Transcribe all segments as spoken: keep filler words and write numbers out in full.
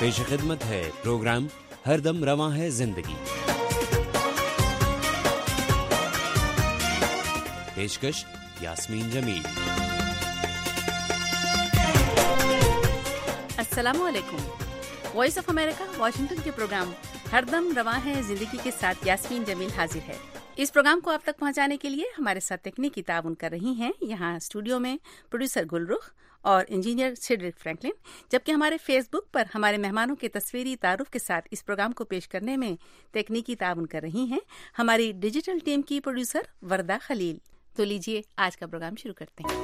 پیش خدمت ہے پروگرام ہر دم رواں ہے زندگی۔ پیشکش یاسمین جمیل۔ السلام علیکم۔ وائس آف امریکہ واشنگٹن کے پروگرام ہر دم رواں ہے زندگی کے ساتھ یاسمین جمیل حاضر ہے۔ اس پروگرام کو آپ تک پہنچانے کے لیے ہمارے ساتھ تکنیکی تعاون کر رہی ہیں یہاں اسٹوڈیو میں پروڈیوسر گلرخ اور انجینئر سیڈرک فرینکلن، جبکہ ہمارے فیس بک پر ہمارے مہمانوں کے تصویری تعارف کے ساتھ اس پروگرام کو پیش کرنے میں تکنیکی تعاون کر رہی ہیں ہماری ڈیجیٹل ٹیم کی پروڈیوسر وردہ خلیل۔ تو لیجئے آج کا پروگرام شروع کرتے ہیں۔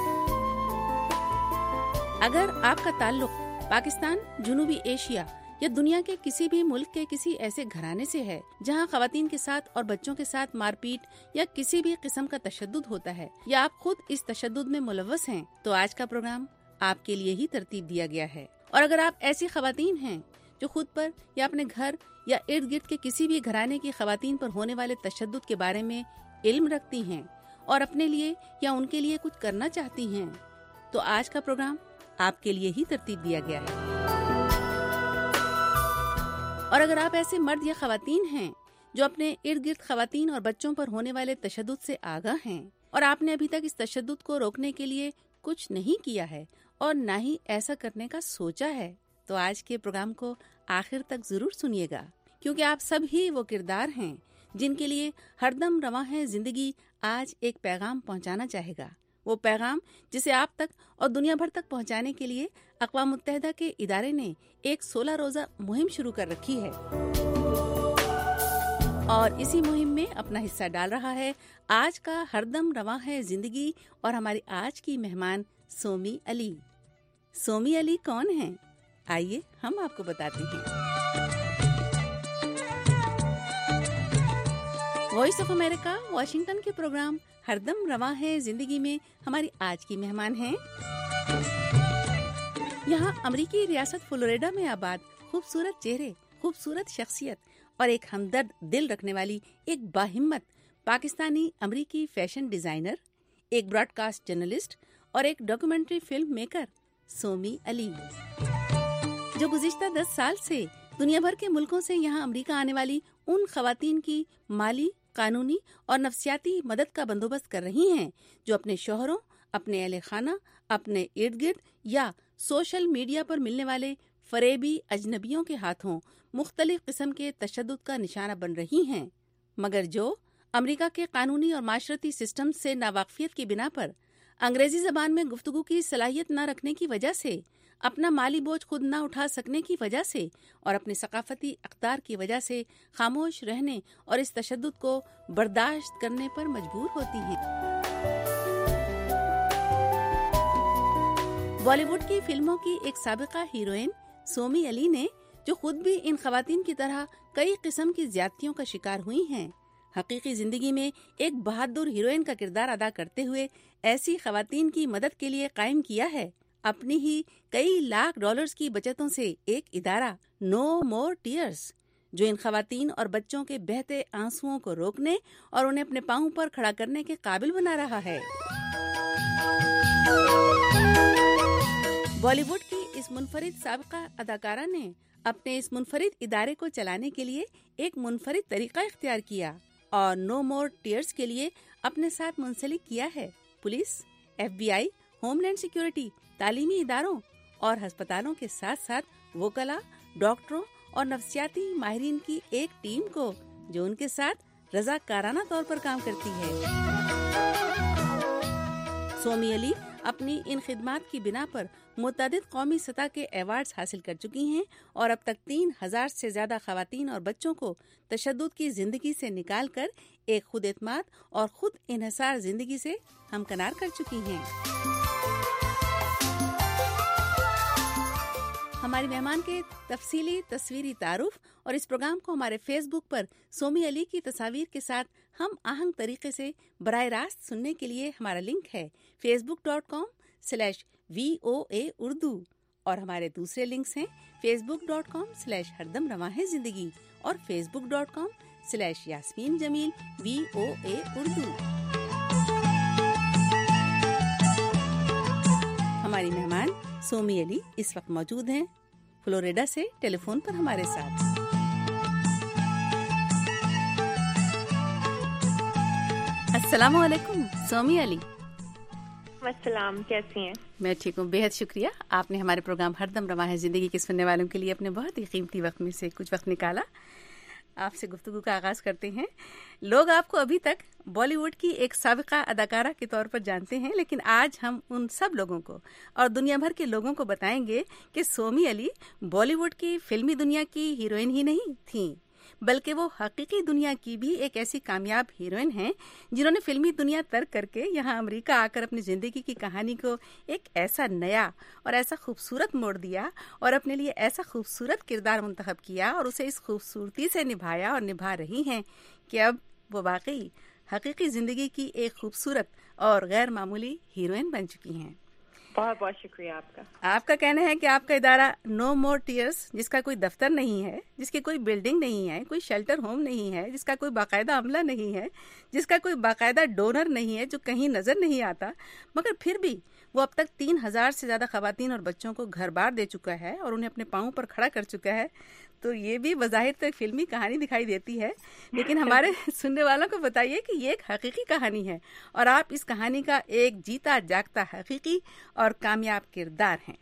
اگر آپ کا تعلق پاکستان، جنوبی ایشیا یا دنیا کے کسی بھی ملک کے کسی ایسے گھرانے سے ہے جہاں خواتین کے ساتھ اور بچوں کے ساتھ مار پیٹ یا کسی بھی قسم کا تشدد ہوتا ہے، یا آپ خود اس تشدد میں ملوث ہیں، تو آج کا پروگرام آپ کے لیے ہی ترتیب دیا گیا ہے۔ اور اگر آپ ایسی خواتین ہیں جو خود پر یا اپنے گھر یا ارد گرد کے کسی بھی گھرانے کی خواتین پر ہونے والے تشدد کے بارے میں علم رکھتی ہیں اور اپنے لیے یا ان کے لیے کچھ کرنا چاہتی ہیں، تو آج کا پروگرام آپ کے لیے ہی ترتیب دیا گیا ہے۔ اور اگر آپ ایسے مرد یا خواتین ہیں جو اپنے ارد گرد خواتین اور بچوں پر ہونے والے تشدد سے آگاہ ہیں اور آپ نے ابھی تک اس تشدد کو روکنے کے لیے کچھ نہیں کیا ہے اور نہ ہی ایسا کرنے کا سوچا ہے، تو آج کے پروگرام کو آخر تک ضرور سنیے گا، کیونکہ آپ سب ہی وہ کردار ہیں جن کے لیے ہر دم رواں ہے زندگی آج ایک پیغام پہنچانا چاہے گا۔ وہ پیغام جسے آپ تک اور دنیا بھر تک پہنچانے کے لیے اقوام متحدہ کے ادارے نے ایک سولہ روزہ مہم شروع کر رکھی ہے، اور اسی مہم میں اپنا حصہ ڈال رہا ہے آج کا ہر دم رواں ہے زندگی اور ہماری آج کی مہمان سومی علی۔ سومی علی کون ہیں؟ آئیے ہم آپ کو بتاتے ہیں۔ وائس آف امریکہ واشنگٹن کے پروگرام ہر دم رواں ہے زندگی میں ہماری آج کی مہمان ہیں یہاں امریکی ریاست فلوریڈا میں آباد خوبصورت چہرے، خوبصورت شخصیت اور ایک ہمدرد دل رکھنے والی ایک باہمت پاکستانی امریکی فیشن ڈیزائنر، ایک براڈ کاسٹ جرنلسٹ اور ایک ڈاکومنٹری فلم میکر سومی علی، جو گزشتہ دس سال سے دنیا بھر کے ملکوں سے یہاں امریکہ آنے والی ان خواتین کی مالی، قانونی اور نفسیاتی مدد کا بندوبست کر رہی ہیں جو اپنے شوہروں، اپنے اہل خانہ، اپنے ارد گرد یا سوشل میڈیا پر ملنے والے فریبی اجنبیوں کے ہاتھوں مختلف قسم کے تشدد کا نشانہ بن رہی ہیں، مگر جو امریکہ کے قانونی اور معاشرتی سسٹم سے ناواقفیت کی بنا پر، انگریزی زبان میں گفتگو کی صلاحیت نہ رکھنے کی وجہ سے، اپنا مالی بوجھ خود نہ اٹھا سکنے کی وجہ سے اور اپنی ثقافتی اقدار کی وجہ سے خاموش رہنے اور اس تشدد کو برداشت کرنے پر مجبور ہوتی ہیں۔ بالی ووڈ کی فلموں کی ایک سابقہ ہیروئن سومی علی نے، جو خود بھی ان خواتین کی طرح کئی قسم کی زیادتیوں کا شکار ہوئی ہیں، حقیقی زندگی میں ایک بہادر ہیروئن کا کردار ادا کرتے ہوئے ایسی خواتین کی مدد کے لیے قائم کیا ہے اپنی ہی کئی لاکھ ڈالرز کی بچتوں سے ایک ادارہ نو مور ٹیئرز، جو ان خواتین اور بچوں کے بہتے آنسوؤں کو روکنے اور انہیں اپنے پاؤں پر کھڑا کرنے کے قابل بنا رہا ہے۔ بالی ووڈ کی اس منفرد سابقہ اداکارہ نے اپنے اس منفرد ادارے کو چلانے کے لیے ایک منفرد طریقہ اختیار کیا اور نو مور ٹیئرز کے لیے اپنے ساتھ منسلک کیا ہے police, F B I, homeland security, تعلیمی اداروں اور ہسپتالوں کے ساتھ ساتھ وکلاء، ڈاکٹروں اور نفسیاتی ماہرین کی ایک ٹیم کو، جو ان کے ساتھ رضاکارانہ طور پر کام کرتی ہے۔ سومی علی اپنی ان خدمات کی بنا پر متعدد قومی سطح کے ایوارڈز حاصل کر چکی ہیں اور اب تک تین ہزار سے زیادہ خواتین اور بچوں کو تشدد کی زندگی سے نکال کر ایک خود اعتماد اور خود انحصار زندگی سے ہمکنار کر چکی ہیں۔ ہماری مہمان کے تفصیلی تصویری تعارف اور اس پروگرام کو ہمارے فیس بک پر سومی علی کی تصاویر کے ساتھ ہم آہنگ طریقے سے براہ راست سننے کے لیے ہمارا لنک ہے Facebook dot com slash V O A Urdu, اور ہمارے دوسرے لنکس ہیں Facebook dot com slash ہردم رواں ہے زندگی اور Facebook dot com slash Yasmeen Jamil V O A Urdu. ہماری مہمان سومی علی اس وقت موجود ہیں فلوریڈا سے ٹیلی فون پر ہمارے ساتھ۔ السلام علیکم سومی علی۔ السلام، کیسی ہیں؟ میں ٹھیک ہوں، بے حد شکریہ آپ نے ہمارے پروگرام ہر دم رواں ہے زندگی کے سننے والوں کے لیے اپنے بہت ہی قیمتی وقت میں سے کچھ وقت نکالا۔ آپ سے گفتگو کا آغاز کرتے ہیں۔ لوگ آپ کو ابھی تک بالی ووڈ کی ایک سابقہ اداکارہ کے طور پر جانتے ہیں، لیکن آج ہم ان سب لوگوں کو اور دنیا بھر کے لوگوں کو بتائیں گے کہ سومی علی بالی ووڈ کی فلمی دنیا کی ہیروئن ہی نہیں تھیں، بلکہ وہ حقیقی دنیا کی بھی ایک ایسی کامیاب ہیروئن ہیں جنہوں نے فلمی دنیا ترک کر کے یہاں امریکہ آ کر اپنی زندگی کی کہانی کو ایک ایسا نیا اور ایسا خوبصورت موڑ دیا اور اپنے لیے ایسا خوبصورت کردار منتخب کیا اور اسے اس خوبصورتی سے نبھایا اور نبھا رہی ہیں کہ اب وہ واقعی حقیقی زندگی کی ایک خوبصورت اور غیر معمولی ہیروئن بن چکی ہیں۔ بہت بہت شکریہ آپ کا۔ آپ کا کہنا ہے کہ آپ کا ادارہ نو مور ٹیئرز، جس کا کوئی دفتر نہیں ہے، جس کی کوئی بلڈنگ نہیں ہے، کوئی شیلٹر ہوم نہیں ہے، جس کا کوئی باقاعدہ عملہ نہیں ہے، جس کا کوئی باقاعدہ ڈونر نہیں ہے، جو کہیں نظر نہیں آتا، مگر پھر بھی وہ اب تک تین ہزار سے زیادہ خواتین اور بچوں کو گھر بار دے چکا ہے اور انہیں اپنے پاؤں پر کھڑا کر چکا ہے، تو یہ بھی بظاہر تو ایک فلمی کہانی دکھائی دیتی ہے، لیکن ہمارے سننے والوں کو بتائیے کہ یہ ایک حقیقی کہانی ہے اور آپ اس کہانی کا ایک جیتا جاگتا حقیقی اور کامیاب کردار ہیں۔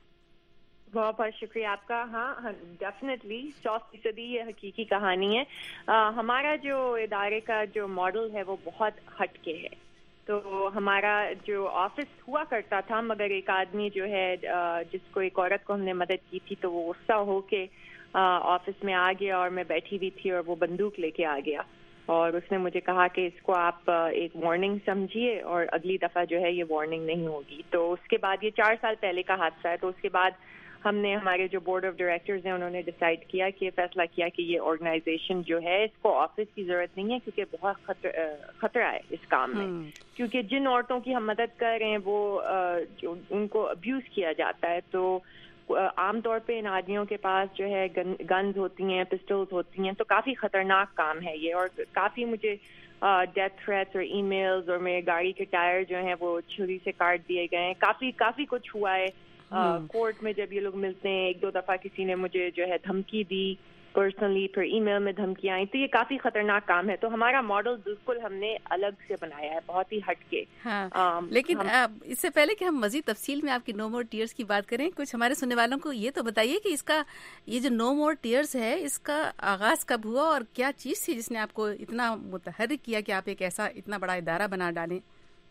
بہت بہت شکریہ آپ کا۔ ہاں ڈیفینیٹلی سو فیصدی یہ حقیقی کہانی ہے۔ آ, ہمارا جو ادارے کا جو ماڈل ہے وہ بہت ہٹ کے ہے، تو ہمارا جو آفس ہوا کرتا تھا، مگر ایک آدمی جو ہے جس کو ایک عورت کو ہم نے مدد کی تھی تو وہ غصہ ہو کے آفس میں آ گیا اور میں بیٹھی ہوئی تھی اور وہ بندوق لے کے آ گیا اور اس نے مجھے کہا کہ اس کو آپ ایک وارننگ سمجھیے اور اگلی دفعہ جو ہے یہ وارننگ نہیں ہوگی۔ تو اس کے بعد یہ چار سال پہلے کا حادثہ ہے، تو اس کے بعد ہم نے ہمارے جو بورڈ آف ڈائریکٹرز ہیں انہوں نے ڈیسائیڈ کیا کہ یہ فیصلہ کیا کہ یہ آرگنائزیشن جو ہے اس کو آفس کی ضرورت نہیں ہے، کیونکہ بہت خطر خطرہ ہے اس کام میں، کیونکہ جن عورتوں کی ہم مدد کر رہے ہیں وہ جو ان کو ابیوز کیا جاتا ہے، تو عام طور پہ ان آدمیوں کے پاس جو ہے گنز ہوتی ہیں، پسٹلز ہوتی ہیں، تو کافی خطرناک کام ہے یہ، اور کافی مجھے ڈیتھ تھریٹس اور ای میلز اور میرے گاڑی کے ٹائر جو ہیں وہ چھری سے کاٹ دیے گئے ہیں، کافی کافی کچھ ہوا ہے۔ کورٹ میں جب یہ لوگ ملتے ہیں، ایک دو دفعہ کسی نے مجھے جو ہے دھمکی دی پرسنلی، پھر ای میل میں دھمکی آئیں، تو یہ کافی خطرناک کام ہے۔ تو ہمارا ماڈل بالکل ہم نے الگ سے بنایا ہے، بہت ہی ہٹ کے۔ ہاں، لیکن اس سے پہلے کہ ہم مزید تفصیل میں آپ کی نو مور ٹیئرز کی بات کریں، کچھ ہمارے سننے والوں کو یہ تو بتائیے کہ اس کا یہ جو نو مور ٹیئرز ہے اس کا آغاز کب ہوا اور کیا چیز تھی جس نے آپ کو اتنا متحرک کیا کہ آپ ایک ایسا اتنا بڑا ادارہ بنا ڈالیں؟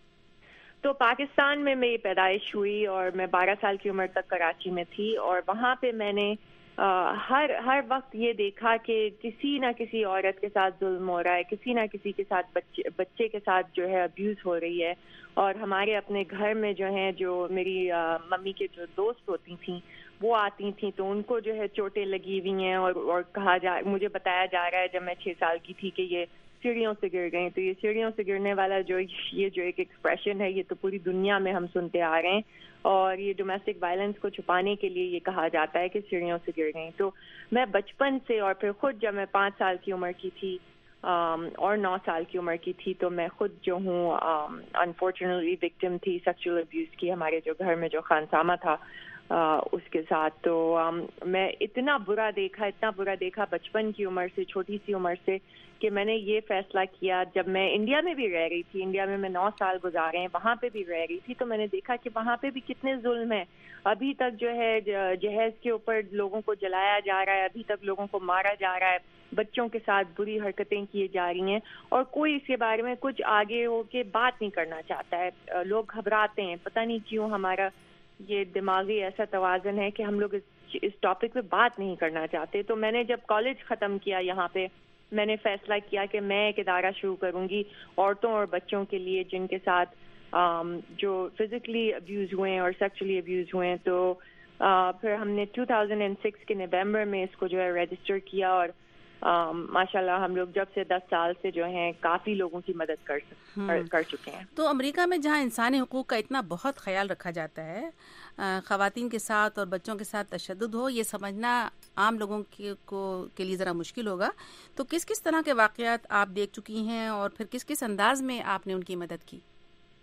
تو پاکستان میں میری پیدائش ہوئی اور میں بارہ سال کی عمر تک کراچی میں تھی، اور وہاں پہ میں نے ہر ہر وقت یہ دیکھا کہ کسی نہ کسی عورت کے ساتھ ظلم ہو رہا ہے، کسی نہ کسی کے ساتھ بچے بچے کے ساتھ جو ہے ابیوز ہو رہی ہے، اور ہمارے اپنے گھر میں جو ہیں جو میری ممی کے جو دوست ہوتی تھیں وہ آتی تھیں تو ان کو جو ہے چوٹیں لگی ہوئی ہیں، اور اور کہا جا مجھے بتایا جا رہا ہے جب میں چھ سال کی تھی کہ یہ سیڑھیوں سے گر گئیں۔ تو یہ سیڑھیوں سے گرنے والا جو یہ جو ایک ایکسپریشن ہے یہ تو پوری دنیا میں ہم سنتے آ رہے ہیں، اور یہ ڈومیسٹک وائلنس کو چھپانے کے لیے یہ کہا جاتا ہے کہ سیڑھیوں سے گر گئیں۔ تو میں بچپن سے، اور پھر خود جب میں پانچ سال کی عمر کی تھی اور نو سال کی عمر کی تھی تو میں خود جو ہوں انفارچونیٹلی وکٹم تھی سیکچوئل ابیوز کی، ہمارے جو گھر میں جو خانسامہ تھا اس کے ساتھ۔ تو میں اتنا برا دیکھا اتنا برا دیکھا بچپن کی عمر سے، چھوٹی سی عمر سے، کہ میں نے یہ فیصلہ کیا جب میں انڈیا میں بھی رہ رہی تھی، انڈیا میں میں نو سال گزارے ہیں، وہاں پہ بھی رہ رہی تھی، تو میں نے دیکھا کہ وہاں پہ بھی کتنے ظلم ہیں، ابھی تک جو ہے جہیز کے اوپر لوگوں کو جلایا جا رہا ہے، ابھی تک لوگوں کو مارا جا رہا ہے، بچوں کے ساتھ بری حرکتیں کی جا رہی ہیں، اور کوئی اس کے بارے میں کچھ آگے ہو کے بات نہیں کرنا چاہتا ہے۔ لوگ گھبراتے ہیں، پتہ نہیں کیوں ہمارا یہ دماغی ایسا توازن ہے کہ ہم لوگ اس اس ٹاپک پہ بات نہیں کرنا چاہتے۔ تو میں نے جب کالج ختم کیا یہاں پہ، میں نے فیصلہ کیا کہ میں ایک ادارہ شروع کروں گی عورتوں اور بچوں کے لیے جن کے ساتھ جو فزیکلی ابیوز ہوئے ہیں اور سیکچولی ابیوز ہوئے ہیں۔ تو پھر ہم نے ٹو تھاؤزینڈ اینڈ سکس کے نومبر میں اس کو جو ہے رجسٹر کیا، اور ماشاء اللہ ہم لوگ جب سے دس سال سے جو ہیں کافی لوگوں کی مدد کر کر چکے ہیں۔ تو امریکہ میں جہاں انسانی حقوق کا اتنا بہت خیال رکھا جاتا ہے، خواتین کے ساتھ اور بچوں کے ساتھ تشدد ہو، یہ سمجھنا عام لوگوں کو کے لیے ذرا مشکل ہوگا، تو کس کس طرح کے واقعات آپ دیکھ چکی ہیں اور پھر کس کس انداز میں آپ نے ان کی مدد کی؟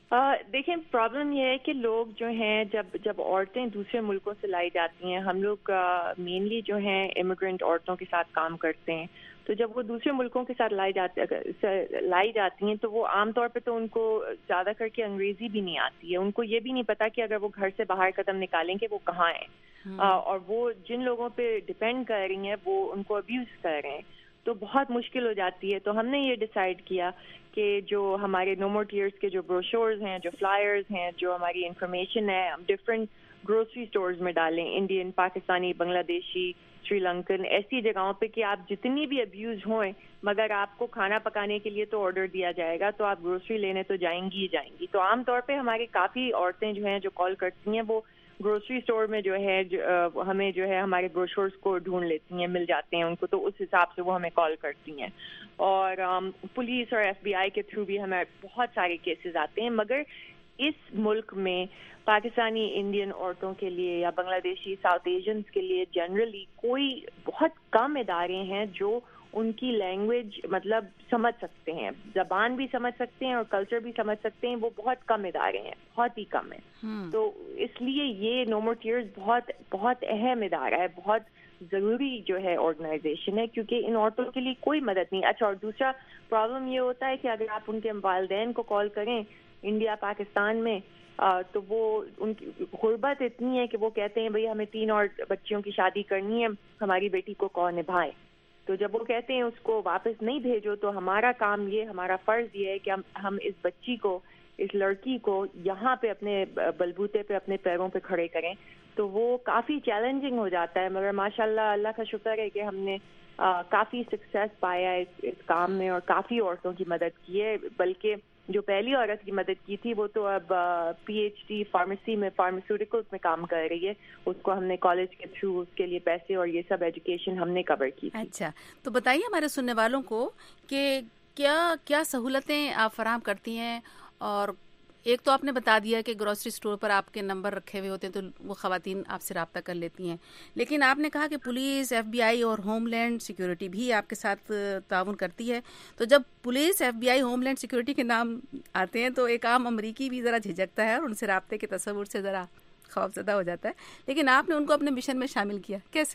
دیکھیں پرابلم یہ ہے کہ لوگ جو ہیں جب جب عورتیں دوسرے ملکوں سے لائی جاتی ہیں, ہم لوگ مینلی جو ہیں امیگرینٹ عورتوں کے ساتھ کام کرتے ہیں, تو جب وہ دوسرے ملکوں کے ساتھ لائی جاتی لائی جاتی ہیں تو وہ عام طور پہ تو ان کو زیادہ کر کے انگریزی بھی نہیں آتی ہے, ان کو یہ بھی نہیں پتا کہ اگر وہ گھر سے باہر قدم نکالیں کہ وہ کہاں ہیں, اور وہ جن لوگوں پہ ڈپینڈ کر رہی ہیں وہ ان کو ابیوز کر رہے ہیں, تو بہت مشکل ہو جاتی ہے. تو ہم نے یہ ڈیسائیڈ کیا کہ جو ہمارے نو مور ٹیئرز کے جو بروشورز ہیں, جو فلائرز ہیں, جو ہماری انفارمیشن ہے, ہم ڈفرینٹ گروسری اسٹورز میں ڈالیں, انڈین, پاکستانی, بنگلہ دیشی, سری لنکن, ایسی جگہوں پہ کہ آپ جتنی بھی ابیوز ہوئیں مگر آپ کو کھانا پکانے کے لیے تو آرڈر دیا جائے گا تو آپ گروسری لینے تو جائیں گی ہی جائیں گی. تو عام طور پہ ہماری کافی عورتیں جو ہیں جو کال کرتی ہیں وہ گروسری اسٹور میں جو ہے جو ہمیں جو ہے ہمارے بروشورز کو ڈھونڈ لیتی ہیں, مل جاتے ہیں ان کو, تو اس حساب سے وہ ہمیں کال کرتی ہیں. اور پولیس اور ایف بی آئی کے تھرو بھی ہمیں بہت سارے کیسز آتے ہیں, مگر اس ملک میں پاکستانی انڈین عورتوں کے لیے یا بنگلہ دیشی ساؤتھ ایشینز کے لیے جنرلی کوئی بہت کم ادارے ہیں جو ان کی لینگویج مطلب سمجھ سکتے ہیں, زبان بھی سمجھ سکتے ہیں اور کلچر بھی سمجھ سکتے ہیں. وہ بہت کم ادارے ہیں, بہت ہی کم ہیں. تو اس لیے یہ نو مور ٹیئرز بہت بہت اہم ادارہ ہے, بہت ضروری جو ہے آرگنائزیشن ہے, کیونکہ ان عورتوں کے لیے کوئی مدد نہیں. اچھا, اور دوسرا پرابلم یہ ہوتا ہے کہ اگر آپ ان کے والدین کو کال کریں انڈیا پاکستان میں تو وہ ان کی غربت اتنی ہے کہ وہ کہتے ہیں بھئی ہمیں تین اور بچیوں کی شادی کرنی ہے, ہماری بیٹی کو کون نبھائے. تو جب وہ کہتے ہیں اس کو واپس نہیں بھیجو, تو ہمارا کام یہ, ہمارا فرض یہ ہے کہ ہم ہم اس بچی کو, اس لڑکی کو یہاں پہ اپنے بلبوتے پہ اپنے پیروں پہ کھڑے کریں. تو وہ کافی چیلنجنگ ہو جاتا ہے, مگر ماشاءاللہ اللہ کا شکر ہے کہ ہم نے آ, کافی سکسیس پایا اس, اس کام میں اور کافی عورتوں کی مدد کی ہے. بلکہ جو پہلی عورت کی مدد کی تھی وہ تو اب پی ایچ ڈی فارمیسی میں فارماسیوٹیکلس میں کام کر رہی ہے, اس کو ہم نے کالج کے تھرو اس کے لیے پیسے اور یہ سب ایجوکیشن ہم نے کور کی تھی. اچھا, تو بتائیے ہمارے سننے والوں کو کہ کیا کیا سہولتیں آپ فراہم کرتی ہیں. اور ایک تو آپ نے بتا دیا کہ گروسری اسٹور پر آپ کے نمبر رکھے ہوئے ہوتے ہیں تو وہ خواتین آپ سے رابطہ کر لیتی ہیں, لیکن آپ نے کہا کہ پولیس, ایف بی آئی اور ہوم لینڈ سیکیورٹی بھی آپ کے ساتھ تعاون کرتی ہے. تو جب police, F B I, homeland security کے نام آتے ہیں تو ایک عام امریکی بھی ذرا جھجکتا ہے اور ان سے رابطے کے تصور سے ذرا خوفزدہ ہو جاتا ہے, لیکن آپ نے ان کو اپنے مشن میں شامل کیا, کیسے؟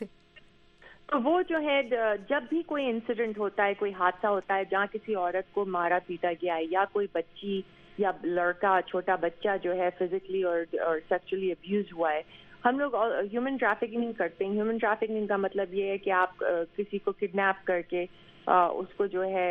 تو وہ جو ہے جب بھی کوئی انسیڈنٹ ہوتا ہے, کوئی حادثہ ہوتا ہے جہاں کسی عورت کو مارا پیٹا گیا ہے یا کوئی بچی یا لڑکا, چھوٹا بچہ جو ہے فزیکلی اور اور سیکچولی ابیوز ہوا ہے, ہم لوگ ہیومن ٹریفکنگ کرتے ہیں. ہیومن ٹریفکنگ کا مطلب یہ ہے کہ آپ کسی کو کڈنیپ کر کے اس کو جو ہے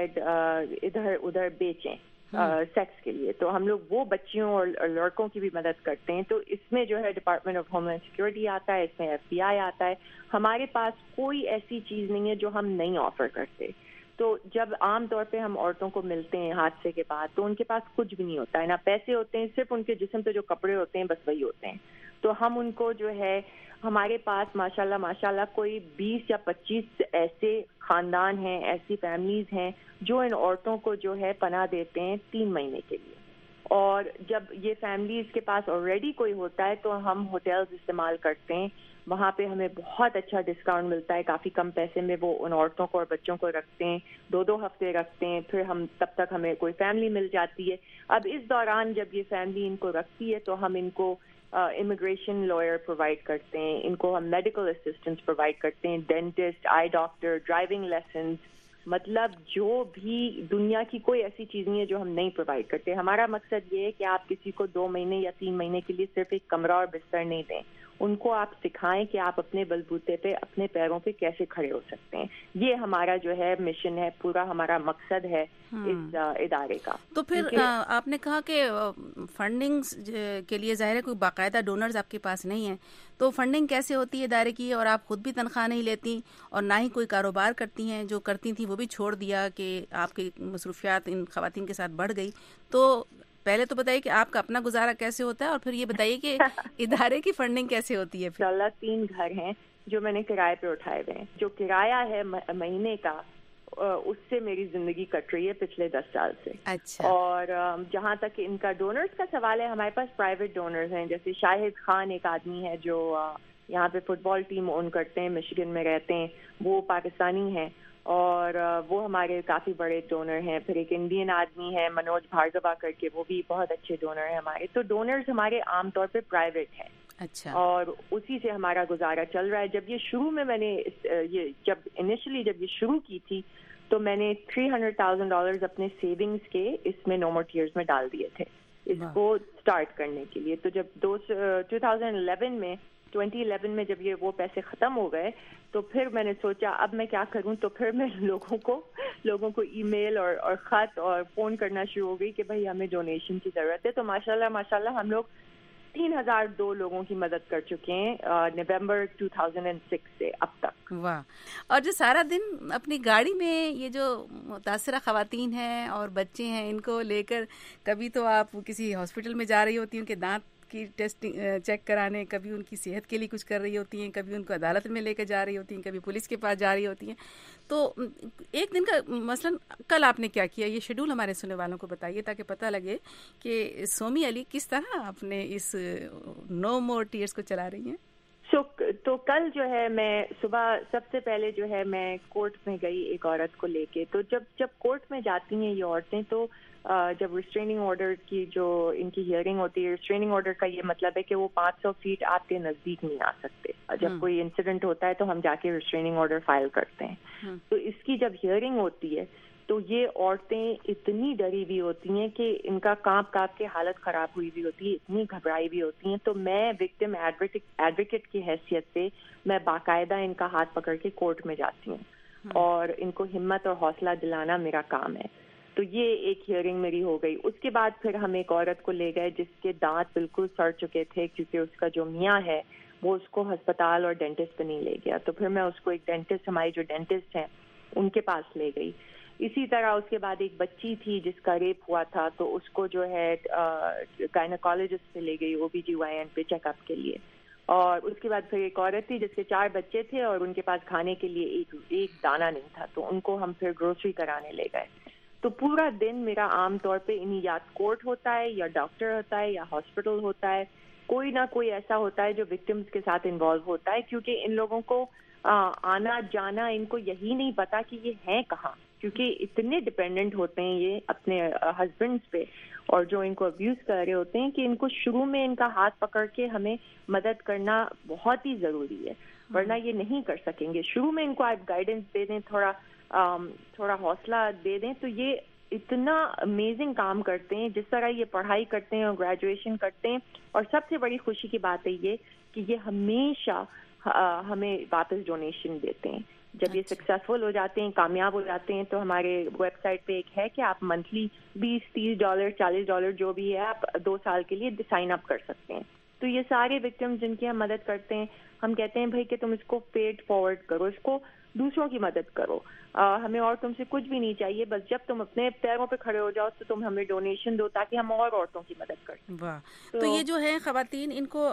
ادھر ادھر بیچیں سیکس کے لیے. تو ہم لوگ وہ بچیوں اور لڑکوں کی بھی مدد کرتے ہیں. تو اس میں جو ہے department of homeland security آتا ہے, اس میں ایف بی آئی آتا ہے. ہمارے پاس کوئی ایسی چیز نہیں ہے جو ہم نہیں آفر کرتے. تو جب عام طور پہ ہم عورتوں کو ملتے ہیں حادثے کے بعد تو ان کے پاس کچھ بھی نہیں ہوتا ہے, نہ پیسے ہوتے ہیں, صرف ان کے جسم پہ جو کپڑے ہوتے ہیں بس وہی ہوتے ہیں. تو ہم ان کو جو ہے, ہمارے پاس ماشاءاللہ ماشاءاللہ کوئی بیس یا پچیس ایسے خاندان ہیں, ایسی فیملیز ہیں جو ان عورتوں کو جو ہے پناہ دیتے ہیں تین مہینے کے لیے. اور جب یہ فیملیز کے پاس آلریڈی کوئی ہوتا ہے تو ہم ہوٹلز استعمال کرتے ہیں, وہاں پہ ہمیں بہت اچھا ڈسکاؤنٹ ملتا ہے, کافی کم پیسے میں وہ ان عورتوں کو اور بچوں کو رکھتے ہیں, دو دو ہفتے رکھتے ہیں, پھر ہم تب تک ہمیں کوئی فیملی مل جاتی ہے. اب اس دوران جب یہ فیملی ان کو رکھتی ہے تو ہم ان کو امیگریشن لائر پرووائڈ کرتے ہیں, ان کو ہم میڈیکل اسسٹنس پرووائڈ کرتے ہیں, dentist, eye doctor, driving license, مطلب جو بھی دنیا کی کوئی ایسی چیز نہیں ہے جو ہم نہیں پرووائڈ کرتے. ہمارا مقصد یہ ہے کہ آپ کسی کو دو مہینے یا تین مہینے کے لیے صرف ایک کمرہ اور بستر نہیں دیں, ان کو آپ سکھائیں کہ آپ اپنے بلبوتے پہ اپنے پیروں پہ کیسے کھڑے ہو سکتے ہیں. یہ ہمارا جو ہے مشن ہے, پورا ہمارا مقصد ہے اس ادارے کا. تو پھر آپ نے کہا کہ فنڈنگ کے لیے ظاہر ہے کوئی باقاعدہ ڈونرز آپ کے پاس نہیں ہیں, تو فنڈنگ کیسے ہوتی ہے ادارے کی؟ اور آپ خود بھی تنخواہ نہیں لیتی اور نہ ہی کوئی کاروبار کرتی ہیں, جو کرتی تھیں وہ بھی چھوڑ دیا کہ آپ کی مصروفیات ان خواتین کے ساتھ بڑھ گئی. تو پہلے تو بتائیے کہ آپ کا اپنا گزارا کیسے ہوتا ہے, اور پھر یہ بتائیے کہ ادارے کی فنڈنگ کیسے ہوتی ہے. پھر اللہ تین گھر ہیں جو میں نے کرائے پہ اٹھائے ہوئے ہیں. جو کرایہ ہے مہینے کا اس سے میری زندگی کٹ رہی ہے پچھلے دس سال سے. اچھا. اور جہاں تک ان کا ڈونرز کا سوال ہے, ہمارے پاس پرائیویٹ ڈونرز ہیں, جیسے شاہد خان ایک آدمی ہے جو یہاں پہ فٹ بال ٹیم اون کرتے ہیں, مشیگن میں رہتے ہیں, وہ پاکستانی ہیں. اور وہ ہمارے کافی بڑے ڈونر ہیں. پھر ایک انڈین آدمی ہے منوج بھارگوا کر کے, وہ بھی بہت اچھے ڈونر ہیں ہمارے. تو ڈونرز ہمارے عام طور پہ پرائیویٹ ہیں. اچھا. اور اسی سے ہمارا گزارا چل رہا ہے. جب یہ شروع میں میں نے یہ جب انیشلی جب یہ شروع کی تھی تو میں نے تھری ہنڈریڈ تھاؤزینڈ ڈالرز اپنے سیونگس کے اس میں نو مور ٹیئرز میں ڈال دیے تھے اس کو اسٹارٹ کرنے کے لیے. تو جب دو ٹو تھاؤزینڈ الیون میں ٹوینٹی الیون میں جب یہ وہ پیسے ختم ہو گئے تو پھر میں نے سوچا اب میں کیا کروں. تو پھر میں لوگوں کو لوگوں کو ای میل اور اور خط اور فون کرنا شروع ہو گئی کہ بھائی ہمیں ڈونیشن کی ضرورت ہے. تو ماشاء اللہ ماشاء اللہ ہم لوگ تین ہزار دو لوگوں کی مدد کر چکے ہیں نومبر ٹو تھاؤزینڈ سکس سے اب تک. واہ. اور جو سارا دن اپنی گاڑی میں یہ جو متاثرہ خواتین ہیں اور بچے ہیں ان کو لے کر, کبھی تو آپ کسی ہاسپٹل میں جا رہی ہوتی ہیں کہ دانت کی ٹیسٹنگ چیک کرانے, کبھی ان کی صحت کے لیے کچھ کر رہی ہوتی ہیں, کبھی ان کو عدالت میں لے کے جا رہی ہوتی ہیں, کبھی پولیس کے پاس جا رہی ہوتی ہیں. تو ایک دن کا مثلاً کل آپ نے کیا کیا, یہ شیڈول ہمارے سننے والوں کو بتائیے تاکہ پتہ لگے کہ سومی علی کس طرح اپنے اس نو مور ٹیئرز کو چلا رہی ہیں. سو so, تو کل جو ہے میں صبح سب سے پہلے جو ہے میں کورٹ میں گئی ایک عورت کو لے کے. تو جب جب کورٹ میں جاتی ہیں یہ عورتیں تو جب ریسٹریننگ آرڈر کی جو ان کی ہیئرنگ ہوتی ہے, ریسٹریننگ آرڈر کا یہ مطلب ہے کہ وہ پانچ سو فیٹ آپ کے نزدیک نہیں آ سکتے. جب کوئی انسیڈنٹ ہوتا ہے تو ہم جا کے ریسٹریننگ آرڈر فائل کرتے ہیں. تو اس کی جب ہیئرنگ ہوتی ہے تو یہ عورتیں اتنی ڈری ہوئی ہوتی ہیں کہ ان کا کانپ کانپ کے حالت خراب ہوئی ہوئی ہوتی ہے, اتنی گھبرائی ہوئی ہوتی ہیں. تو میں وکٹم ایڈوکیٹ کی حیثیت سے میں باقاعدہ ان کا ہاتھ پکڑ کے کورٹ میں جاتی ہوں اور ان کو ہمت اور حوصلہ دلانا میرا کام ہے. تو یہ ایک ہیئرنگ میری ہو گئی. اس کے بعد پھر ہم ایک عورت کو لے گئے جس کے دانت بالکل سڑ چکے تھے کیونکہ اس کا جو میاں ہے وہ اس کو ہسپتال اور ڈینٹسٹ پہ نہیں لے گیا. تو پھر میں اس کو ایک ڈینٹسٹ, ہماری جو ڈینٹسٹ ہیں ان کے پاس لے گئی. اسی طرح اس کے بعد ایک بچی تھی جس کا ریپ ہوا تھا تو اس کو جو ہے گائنیکالوجسٹ سے لے گئی O B G Y N پہ چیک اپ کے لیے. اور اس کے بعد پھر ایک عورت تھی جس کے چار بچے تھے اور ان کے پاس کھانے کے لیے ایک ایک دانہ نہیں تھا تو ان کو ہم پھر گروسری کرانے لے گئے. تو پورا دن میرا عام طور پہ انہیں یا کورٹ ہوتا ہے یا ڈاکٹر ہوتا ہے یا ہاسپٹل ہوتا ہے, کوئی نہ کوئی ایسا ہوتا ہے جو وکٹمز کے ساتھ انوالو ہوتا ہے کیونکہ ان لوگوں کو آنا جانا ان کو یہی نہیں پتا کہ یہ ہیں کہاں, کیونکہ اتنے ڈپینڈنٹ ہوتے ہیں یہ اپنے ہسبینڈس پہ اور جو ان کو ابیوز کر رہے ہوتے ہیں کہ ان کو شروع میں ان کا ہاتھ پکڑ کے ہمیں مدد کرنا بہت ہی ضروری ہے, ورنہ یہ نہیں کر سکیں گے. شروع میں ان کو آپ گائیڈنس دے دیں, تھوڑا تھوڑا حوصلہ دے دیں تو یہ اتنا امیزنگ کام کرتے ہیں. جس طرح یہ پڑھائی کرتے ہیں اور گریجویشن کرتے ہیں, اور سب سے بڑی خوشی کی بات ہے یہ کہ یہ ہمیشہ ہمیں واپس ڈونیشن دیتے ہیں. جب یہ سکسیسفل ہو جاتے ہیں, کامیاب ہو جاتے ہیں, تو ہمارے ویب سائٹ پہ ایک ہے کہ آپ منتھلی بیس تیس ڈالر چالیس ڈالر جو بھی ہے آپ دو سال کے لیے سائن اپ کر سکتے ہیں. تو یہ سارے وکٹم جن کی ہم مدد کرتے ہیں, ہم کہتے ہیں بھائی کہ تم اس کو پیڈ فارورڈ کرو, اس کو دوسروں کی مدد کرو, ہمیں اور تم سے کچھ بھی نہیں چاہیے, بس جب تم اپنے پیروں پہ کھڑے ہو جاؤ تو تم ہمیں ڈونیشن دو تاکہ ہم اور عورتوں کی مدد کر سکیں. واہ. تو یہ جو ہے خواتین, ان کو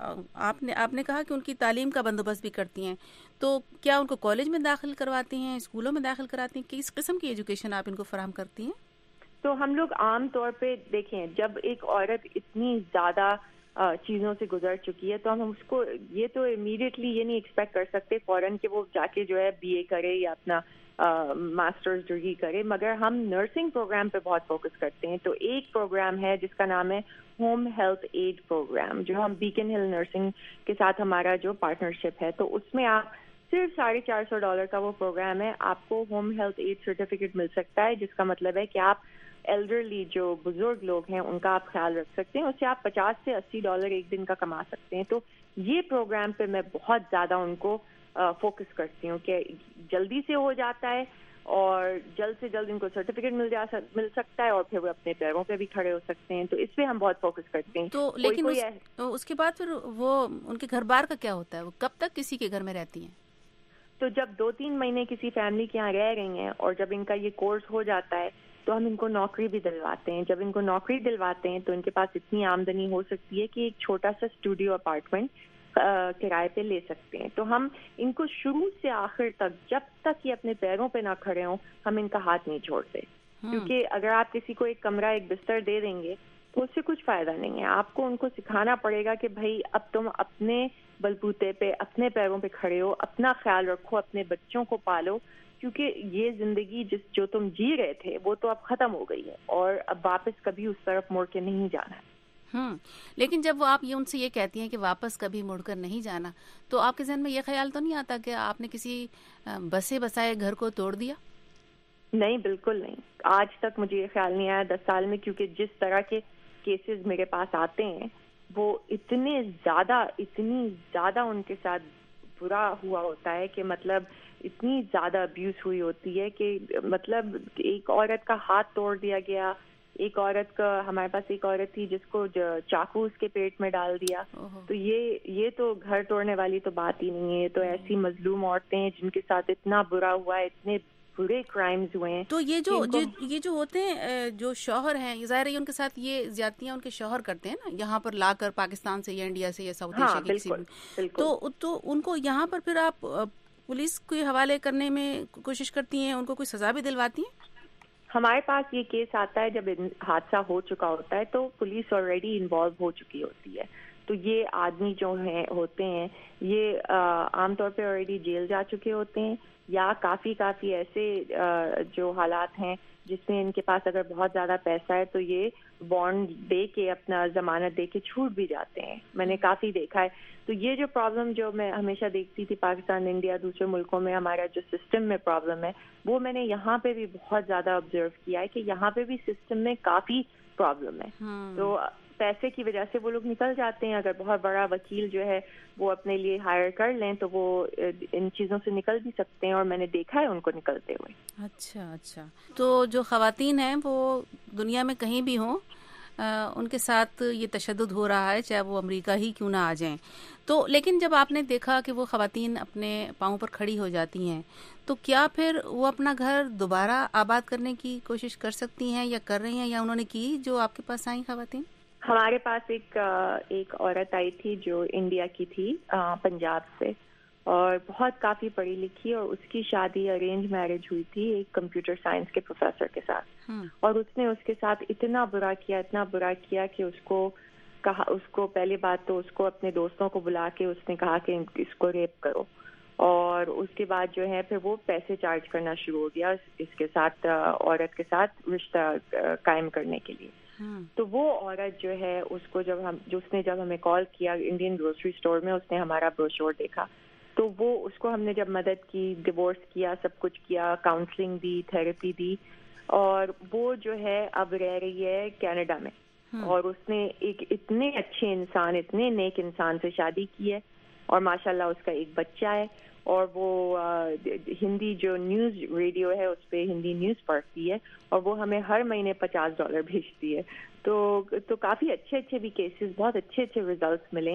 آپ نے آپ نے کہا کہ ان کی تعلیم کا بندوبست بھی کرتی ہیں, تو کیا ان کو کالج میں داخل کرواتی ہیں, اسکولوں میں داخل کراتی ہیں, کس قسم کی ایجوکیشن آپ ان کو فراہم کرتی ہیں؟ تو ہم لوگ عام طور پہ دیکھیں, جب ایک عورت اتنی زیادہ چیزوں سے گزر چکی ہے تو ہم اس کو یہ تو امیڈیٹلی یہ نہیں ایکسپیکٹ کر سکتے فوراً کہ وہ جا کے جو ہے بی اے کرے یا اپنا ماسٹرز ڈگری کرے, مگر ہم نرسنگ پروگرام پہ بہت فوکس کرتے ہیں. تو ایک پروگرام ہے جس کا نام ہے ہوم ہیلتھ ایڈ پروگرام, جو ہم بیکن ہل نرسنگ کے ساتھ ہمارا جو پارٹنرشپ ہے, تو اس میں آپ صرف ساڑھے چار سو ڈالر کا وہ پروگرام ہے, آپ کو ہوم ہیلتھ ایڈ سرٹیفکیٹ مل سکتا ہے, جس کا مطلب ہے کہ آپ ایلڈرلی جو بزرگ لوگ ہیں ان کا آپ خیال رکھ سکتے ہیں, اس سے آپ پچاس سے اسی ڈالر ایک دن کا کما سکتے ہیں. تو یہ پروگرام پہ میں بہت زیادہ ان کو فوکس کرتی ہوں کہ جلدی سے ہو جاتا ہے اور جلد سے جلد ان کو سرٹیفکیٹ مل جا مل سکتا ہے اور پھر وہ اپنے پیروں پہ بھی کھڑے ہو سکتے ہیں. تو اس پہ ہم بہت فوکس کرتے ہیں. تو لیکن کوئی اس, اس کے بعد پھر وہ ان کے گھر بار کا کیا ہوتا ہے, وہ کب تک کسی کے گھر میں رہتی ہیں؟ تو جب دو تین مہینے کسی فیملی کے یہاں رہ رہی ہیں اور جب ان کا یہ کورس ہو جاتا ہے تو ہم ان کو نوکری بھی دلواتے ہیں. جب ان کو نوکری دلواتے ہیں تو ان کے پاس اتنی آمدنی ہو سکتی ہے کہ ایک چھوٹا سا اسٹوڈیو اپارٹمنٹ کرائے پہ لے سکتے ہیں. تو ہم ان کو شروع سے آخر تک, جب تک یہ اپنے پیروں پہ نہ کھڑے ہوں, ہم ان کا ہاتھ نہیں چھوڑتے. کیونکہ اگر آپ کسی کو ایک کمرہ ایک بستر دے دیں گے تو اس سے کچھ فائدہ نہیں ہے. آپ کو ان کو سکھانا پڑے گا کہ بھائی اب تم اپنے بلبوتے پہ اپنے پیروں پہ کھڑے ہو, اپنا خیال رکھو, اپنے بچوں کو پالو, کیونکہ یہ زندگی جس جو تم جی رہے تھے وہ تو اب ختم ہو گئی ہے اور اب واپس کبھی اس طرف مڑ کے نہیں جانا ہے. ہوں لیکن جب وہ آپ یہ ان سے یہ کہتی ہیں کہ واپس کبھی مڑ کر نہیں جانا, تو آپ کے ذہن میں یہ خیال تو نہیں آتا کہ آپ نے کسی بسے بسائے گھر کو توڑ دیا؟ نہیں, بالکل نہیں. آج تک مجھے یہ خیال نہیں آیا دس سال میں, کیونکہ جس طرح کے کیسز میرے پاس آتے ہیں وہ اتنے زیادہ اتنی زیادہ ان کے ساتھ برا ہوا ہوتا ہے کہ مطلب اتنی زیادہ ابیوز ہوئی ہوتی ہے کہ مطلب ایک عورت کا ہاتھ توڑ دیا گیا, ایک عورت کا, ہمارے پاس ایک عورت تھی جس کو چاقو اس کے پیٹ میں ڈال دیا. تو یہ یہ تو گھر توڑنے والی تو بات ہی نہیں ہے. تو ایسی مظلوم عورتیں ہیں جن کے ساتھ اتنا برا ہوا ہے, اتنے برے کرائمز ہوئے ہیں. تو یہ جو یہ جو ہوتے ہیں جو شوہر ہیں, ظاہر ہے ان کے ساتھ یہ زیادتیاں ان کے شوہر کرتے ہیں نا, یہاں پر لا کر پاکستان سے یا انڈیا سے یا ساؤتھ ایشیا کے کسی بھی, تو تو ان کو یہاں پر پھر آپ پولیس کے حوالے کرنے میں کوشش کرتی ہیں, ان کو کوئی سزا بھی دلواتی ہیں؟ ہمارے پاس یہ کیس آتا ہے جب حادثہ ہو چکا ہوتا ہے تو پولیس آلریڈی انوالو ہو چکی ہوتی ہے. تو یہ آدمی جو ہیں ہوتے ہیں یہ عام طور پہ آلریڈی جیل جا چکے ہوتے ہیں, یا کافی کافی ایسے جو حالات ہیں جس میں ان کے پاس اگر بہت زیادہ پیسہ ہے تو یہ بانڈ دے کے اپنا ضمانت دے کے چھوٹ بھی جاتے ہیں. میں نے کافی دیکھا ہے. تو یہ جو پرابلم جو میں ہمیشہ دیکھتی تھی پاکستان, انڈیا, دوسرے ملکوں میں ہمارا جو سسٹم میں پرابلم ہے, وہ میں نے یہاں پہ بھی بہت زیادہ آبزرو کیا ہے کہ یہاں پہ بھی سسٹم میں کافی پرابلم ہے. تو پیسے کی وجہ سے وہ لوگ نکل جاتے ہیں. اگر بہت بڑا وکیل جو ہے وہ اپنے لیے ہائر کر لیں تو وہ ان چیزوں سے نکل بھی سکتے ہیں, اور میں نے دیکھا ہے ان کو نکلتے ہوئے. اچھا اچھا. تو جو خواتین ہیں وہ دنیا میں کہیں بھی ہوں, ان کے ساتھ یہ تشدد ہو رہا ہے, چاہے وہ امریکہ ہی کیوں نہ آ جائیں. تو لیکن جب آپ نے دیکھا کہ وہ خواتین اپنے پاؤں پر کھڑی ہو جاتی ہیں, تو کیا پھر وہ اپنا گھر دوبارہ آباد کرنے کی کوشش کر سکتی ہیں یا کر رہی ہیں, یا انہوں نے کی جو آپ کے پاس آئیں خواتین؟ ہمارے پاس ایک ایک عورت آئی تھی جو انڈیا کی تھی, پنجاب سے, اور بہت کافی پڑھی لکھی, اور اس کی شادی ارینج میرج ہوئی تھی ایک کمپیوٹر سائنس کے پروفیسر کے ساتھ. اور اس نے اس کے ساتھ اتنا برا کیا اتنا برا کیا کہ اس کو کہا, اس کو پہلی بات تو اس کو اپنے دوستوں کو بلا کے اس نے کہا کہ اس کو ریپ کرو, اور اس کے بعد جو ہے پھر وہ پیسے چارج کرنا شروع ہو گیا اس کے ساتھ, عورت کے ساتھ رشتہ قائم کرنے کے لیے. تو وہ عورت جو ہے اس کو جب ہم جو اس نے جب ہمیں کال کیا انڈین گروسری اسٹور میں, اس نے ہمارا بروشور دیکھا, تو وہ اس کو ہم نے جب مدد کی, ڈیورس کیا, سب کچھ کیا, کاؤنسلنگ دی, تھراپی دی, اور وہ جو ہے اب رہ رہی ہے کینیڈا میں. اور اس نے ایک اتنے اچھے انسان, اتنے نیک انسان سے شادی کی ہے, اور ماشاءاللہ اس کا ایک بچہ ہے, اور وہ ہندی جو نیوز ریڈیو ہے اس پہ ہندی نیوز پڑھتی ہے, اور وہ ہمیں ہر مہینے پچاس ڈالر بھیجتی ہے. تو تو کافی اچھے اچھے بھی کیسز, بہت اچھے اچھے ریزلٹس ملے.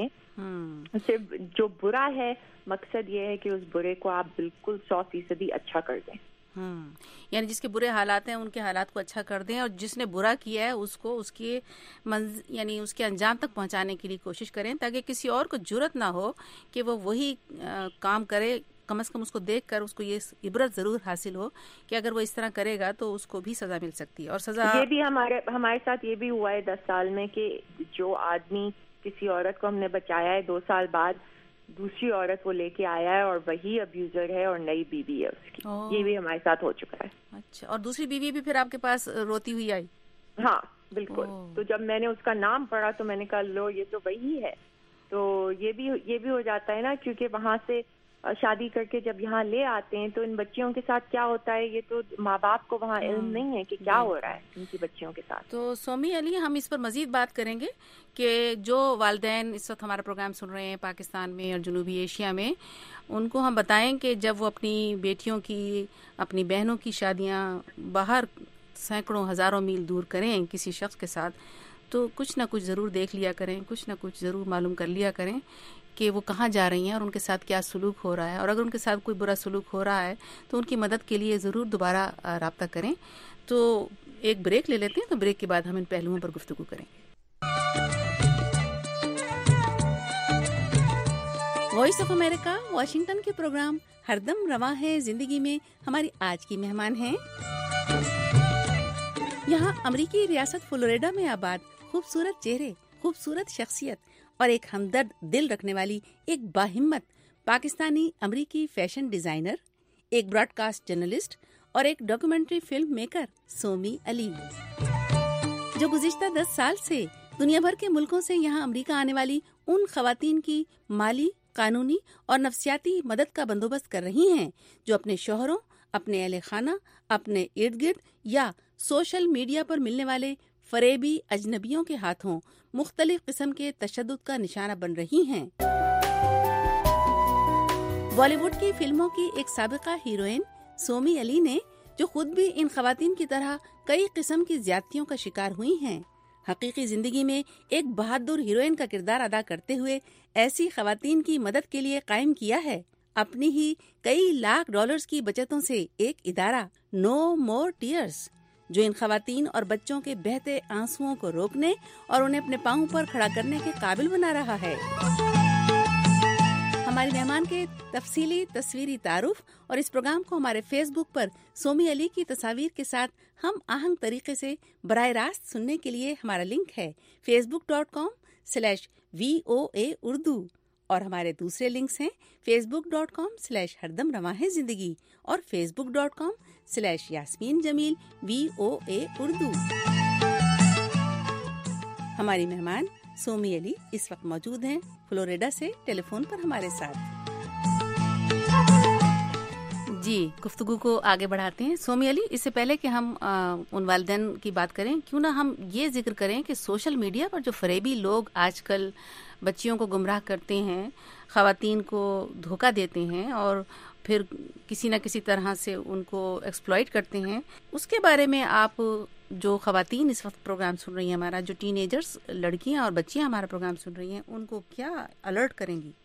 صرف جو برا ہے مقصد یہ ہے کہ اس برے کو آپ بالکل سو فیصدی اچھا کر دیں. ہوں یعنی جس کے برے حالات ہیں ان کے حالات کو اچھا کر دیں, اور جس نے برا کیا ہے اس کو اس کے منز یعنی اس کے انجام تک پہنچانے کے لیے کوشش کریں, تاکہ کسی اور کو جرأت نہ ہو کہ وہ وہی کام کرے. کم از کم اس کو دیکھ کر اس کو یہ عبرت ضرور حاصل ہو کہ اگر وہ اس طرح کرے گا تو اس کو بھی سزا مل سکتی ہے. اور سزا یہ بھی ہمارے ہمارے ساتھ یہ بھی ہوا ہے دس سال میں کہ جو آدمی کسی عورت کو ہم نے بچایا ہے, دو سال بعد دوسری عورت وہ لے کے آیا ہے اور وہی ابیوزر ہے اور نئی بیوی ہے اس کی. یہ بھی ہمارے ساتھ ہو چکا ہے. اچھا. اور دوسری بیوی بھی پھر آپ کے پاس روتی ہوئی آئی؟ ہاں بالکل. تو جب میں نے اس کا نام پڑھا تو میں نے کہا لو یہ تو وہی ہے. تو یہ بھی یہ بھی ہو جاتا ہے نا, کیونکہ وہاں سے شادی کر کے جب یہاں لے آتے ہیں تو ان بچیوں کے ساتھ کیا ہوتا ہے یہ تو ماں باپ کو وہاں علم نہیں ہے کہ کیا ہو رہا ہے ان کی بچیوں کے ساتھ. تو سومی علی, ہم اس پر مزید بات کریں گے کہ جو والدین اس وقت ہمارا پروگرام سن رہے ہیں پاکستان میں اور جنوبی ایشیا میں, ان کو ہم بتائیں کہ جب وہ اپنی بیٹیوں کی, اپنی بہنوں کی شادیاں باہر سینکڑوں ہزاروں میل دور کریں کسی شخص کے ساتھ, تو کچھ نہ کچھ ضرور دیکھ لیا کریں, کچھ نہ کچھ ضرور معلوم کر لیا کریں کہ وہ کہاں جا رہی ہیں اور ان کے ساتھ کیا سلوک ہو رہا ہے. اور اگر ان کے ساتھ کوئی برا سلوک ہو رہا ہے تو ان کی مدد کے لیے ضرور دوبارہ رابطہ کریں. تو ایک بریک لے لیتے ہیں, تو بریک کے بعد ہم ان پہلوؤں پر گفتگو کریں گے. وائس آف امریکہ واشنگٹن کے پروگرام ہر دم رواں ہے زندگی میں ہماری آج کی مہمان ہیں یہاں امریکی ریاست فلوریڈا میں آباد خوبصورت چہرے, خوبصورت شخصیت اور ایک ہمدرد دل رکھنے والی ایک باہمت پاکستانی امریکی فیشن ڈیزائنر, ایک براڈ کاسٹ جرنلسٹ اور ایک ڈاکیومنٹری فلم میکر سومی علی، جو گزشتہ دس سال سے دنیا بھر کے ملکوں سے یہاں امریکہ آنے والی ان خواتین کی مالی، قانونی اور نفسیاتی مدد کا بندوبست کر رہی ہیں جو اپنے شوہروں، اپنے اہل خانہ، اپنے ارد گرد یا سوشل میڈیا پر ملنے والے فریبی اجنبیوں کے ہاتھوں مختلف قسم کے تشدد کا نشانہ بن رہی ہیں۔ بالی ووڈ کی فلموں کی ایک سابقہ ہیروئن سومی علی نے، جو خود بھی ان خواتین کی طرح کئی قسم کی زیادتیوں کا شکار ہوئی ہیں، حقیقی زندگی میں ایک بہادر ہیروئن کا کردار ادا کرتے ہوئے ایسی خواتین کی مدد کے لیے قائم کیا ہے اپنی ہی کئی لاکھ ڈالرز کی بچتوں سے ایک ادارہ، نو مور ٹیئرز، جو ان خواتین اور بچوں کے بہتے آنسوؤں کو روکنے اور انہیں اپنے پاؤں پر کھڑا کرنے کے قابل بنا رہا ہے۔ ہمارے مہمان کے تفصیلی تصویری تعارف اور اس پروگرام کو ہمارے فیس بک پر سومی علی کی تصاویر کے ساتھ ہم آہنگ طریقے سے براہ راست سننے کے لیے ہمارا لنک ہے Facebook dot com slash V O A Urdu, اور ہمارے دوسرے لنکس ہیں Facebook dot com slash ہردم رواں ہے زندگی اور Facebook dot com slash Yasmeen Jamil V O A Urdu. ہماری مہمان سومی علی اس وقت موجود ہیں فلوریڈا سے ٹیلی فون پر ہمارے ساتھ۔ جی، گفتگو کو آگے بڑھاتے ہیں۔ سومی علی، اس سے پہلے کہ ہم ان والدین کی بات کریں، کیوں نہ ہم یہ ذکر کریں کہ سوشل میڈیا پر جو فریبی لوگ آج کل بچیوں کو گمراہ کرتے ہیں، خواتین کو دھوکہ دیتے ہیں اور پھر کسی نہ کسی طرح سے ان کو ایکسپلائٹ کرتے ہیں، اس کے بارے میں آپ جو خواتین اس وقت پروگرام سن رہی ہیں ہمارا، جو ٹین ایجرز لڑکیاں اور بچیاں ہمارا پروگرام سن رہی ہیں، ان کو کیا الرٹ کریں گی؟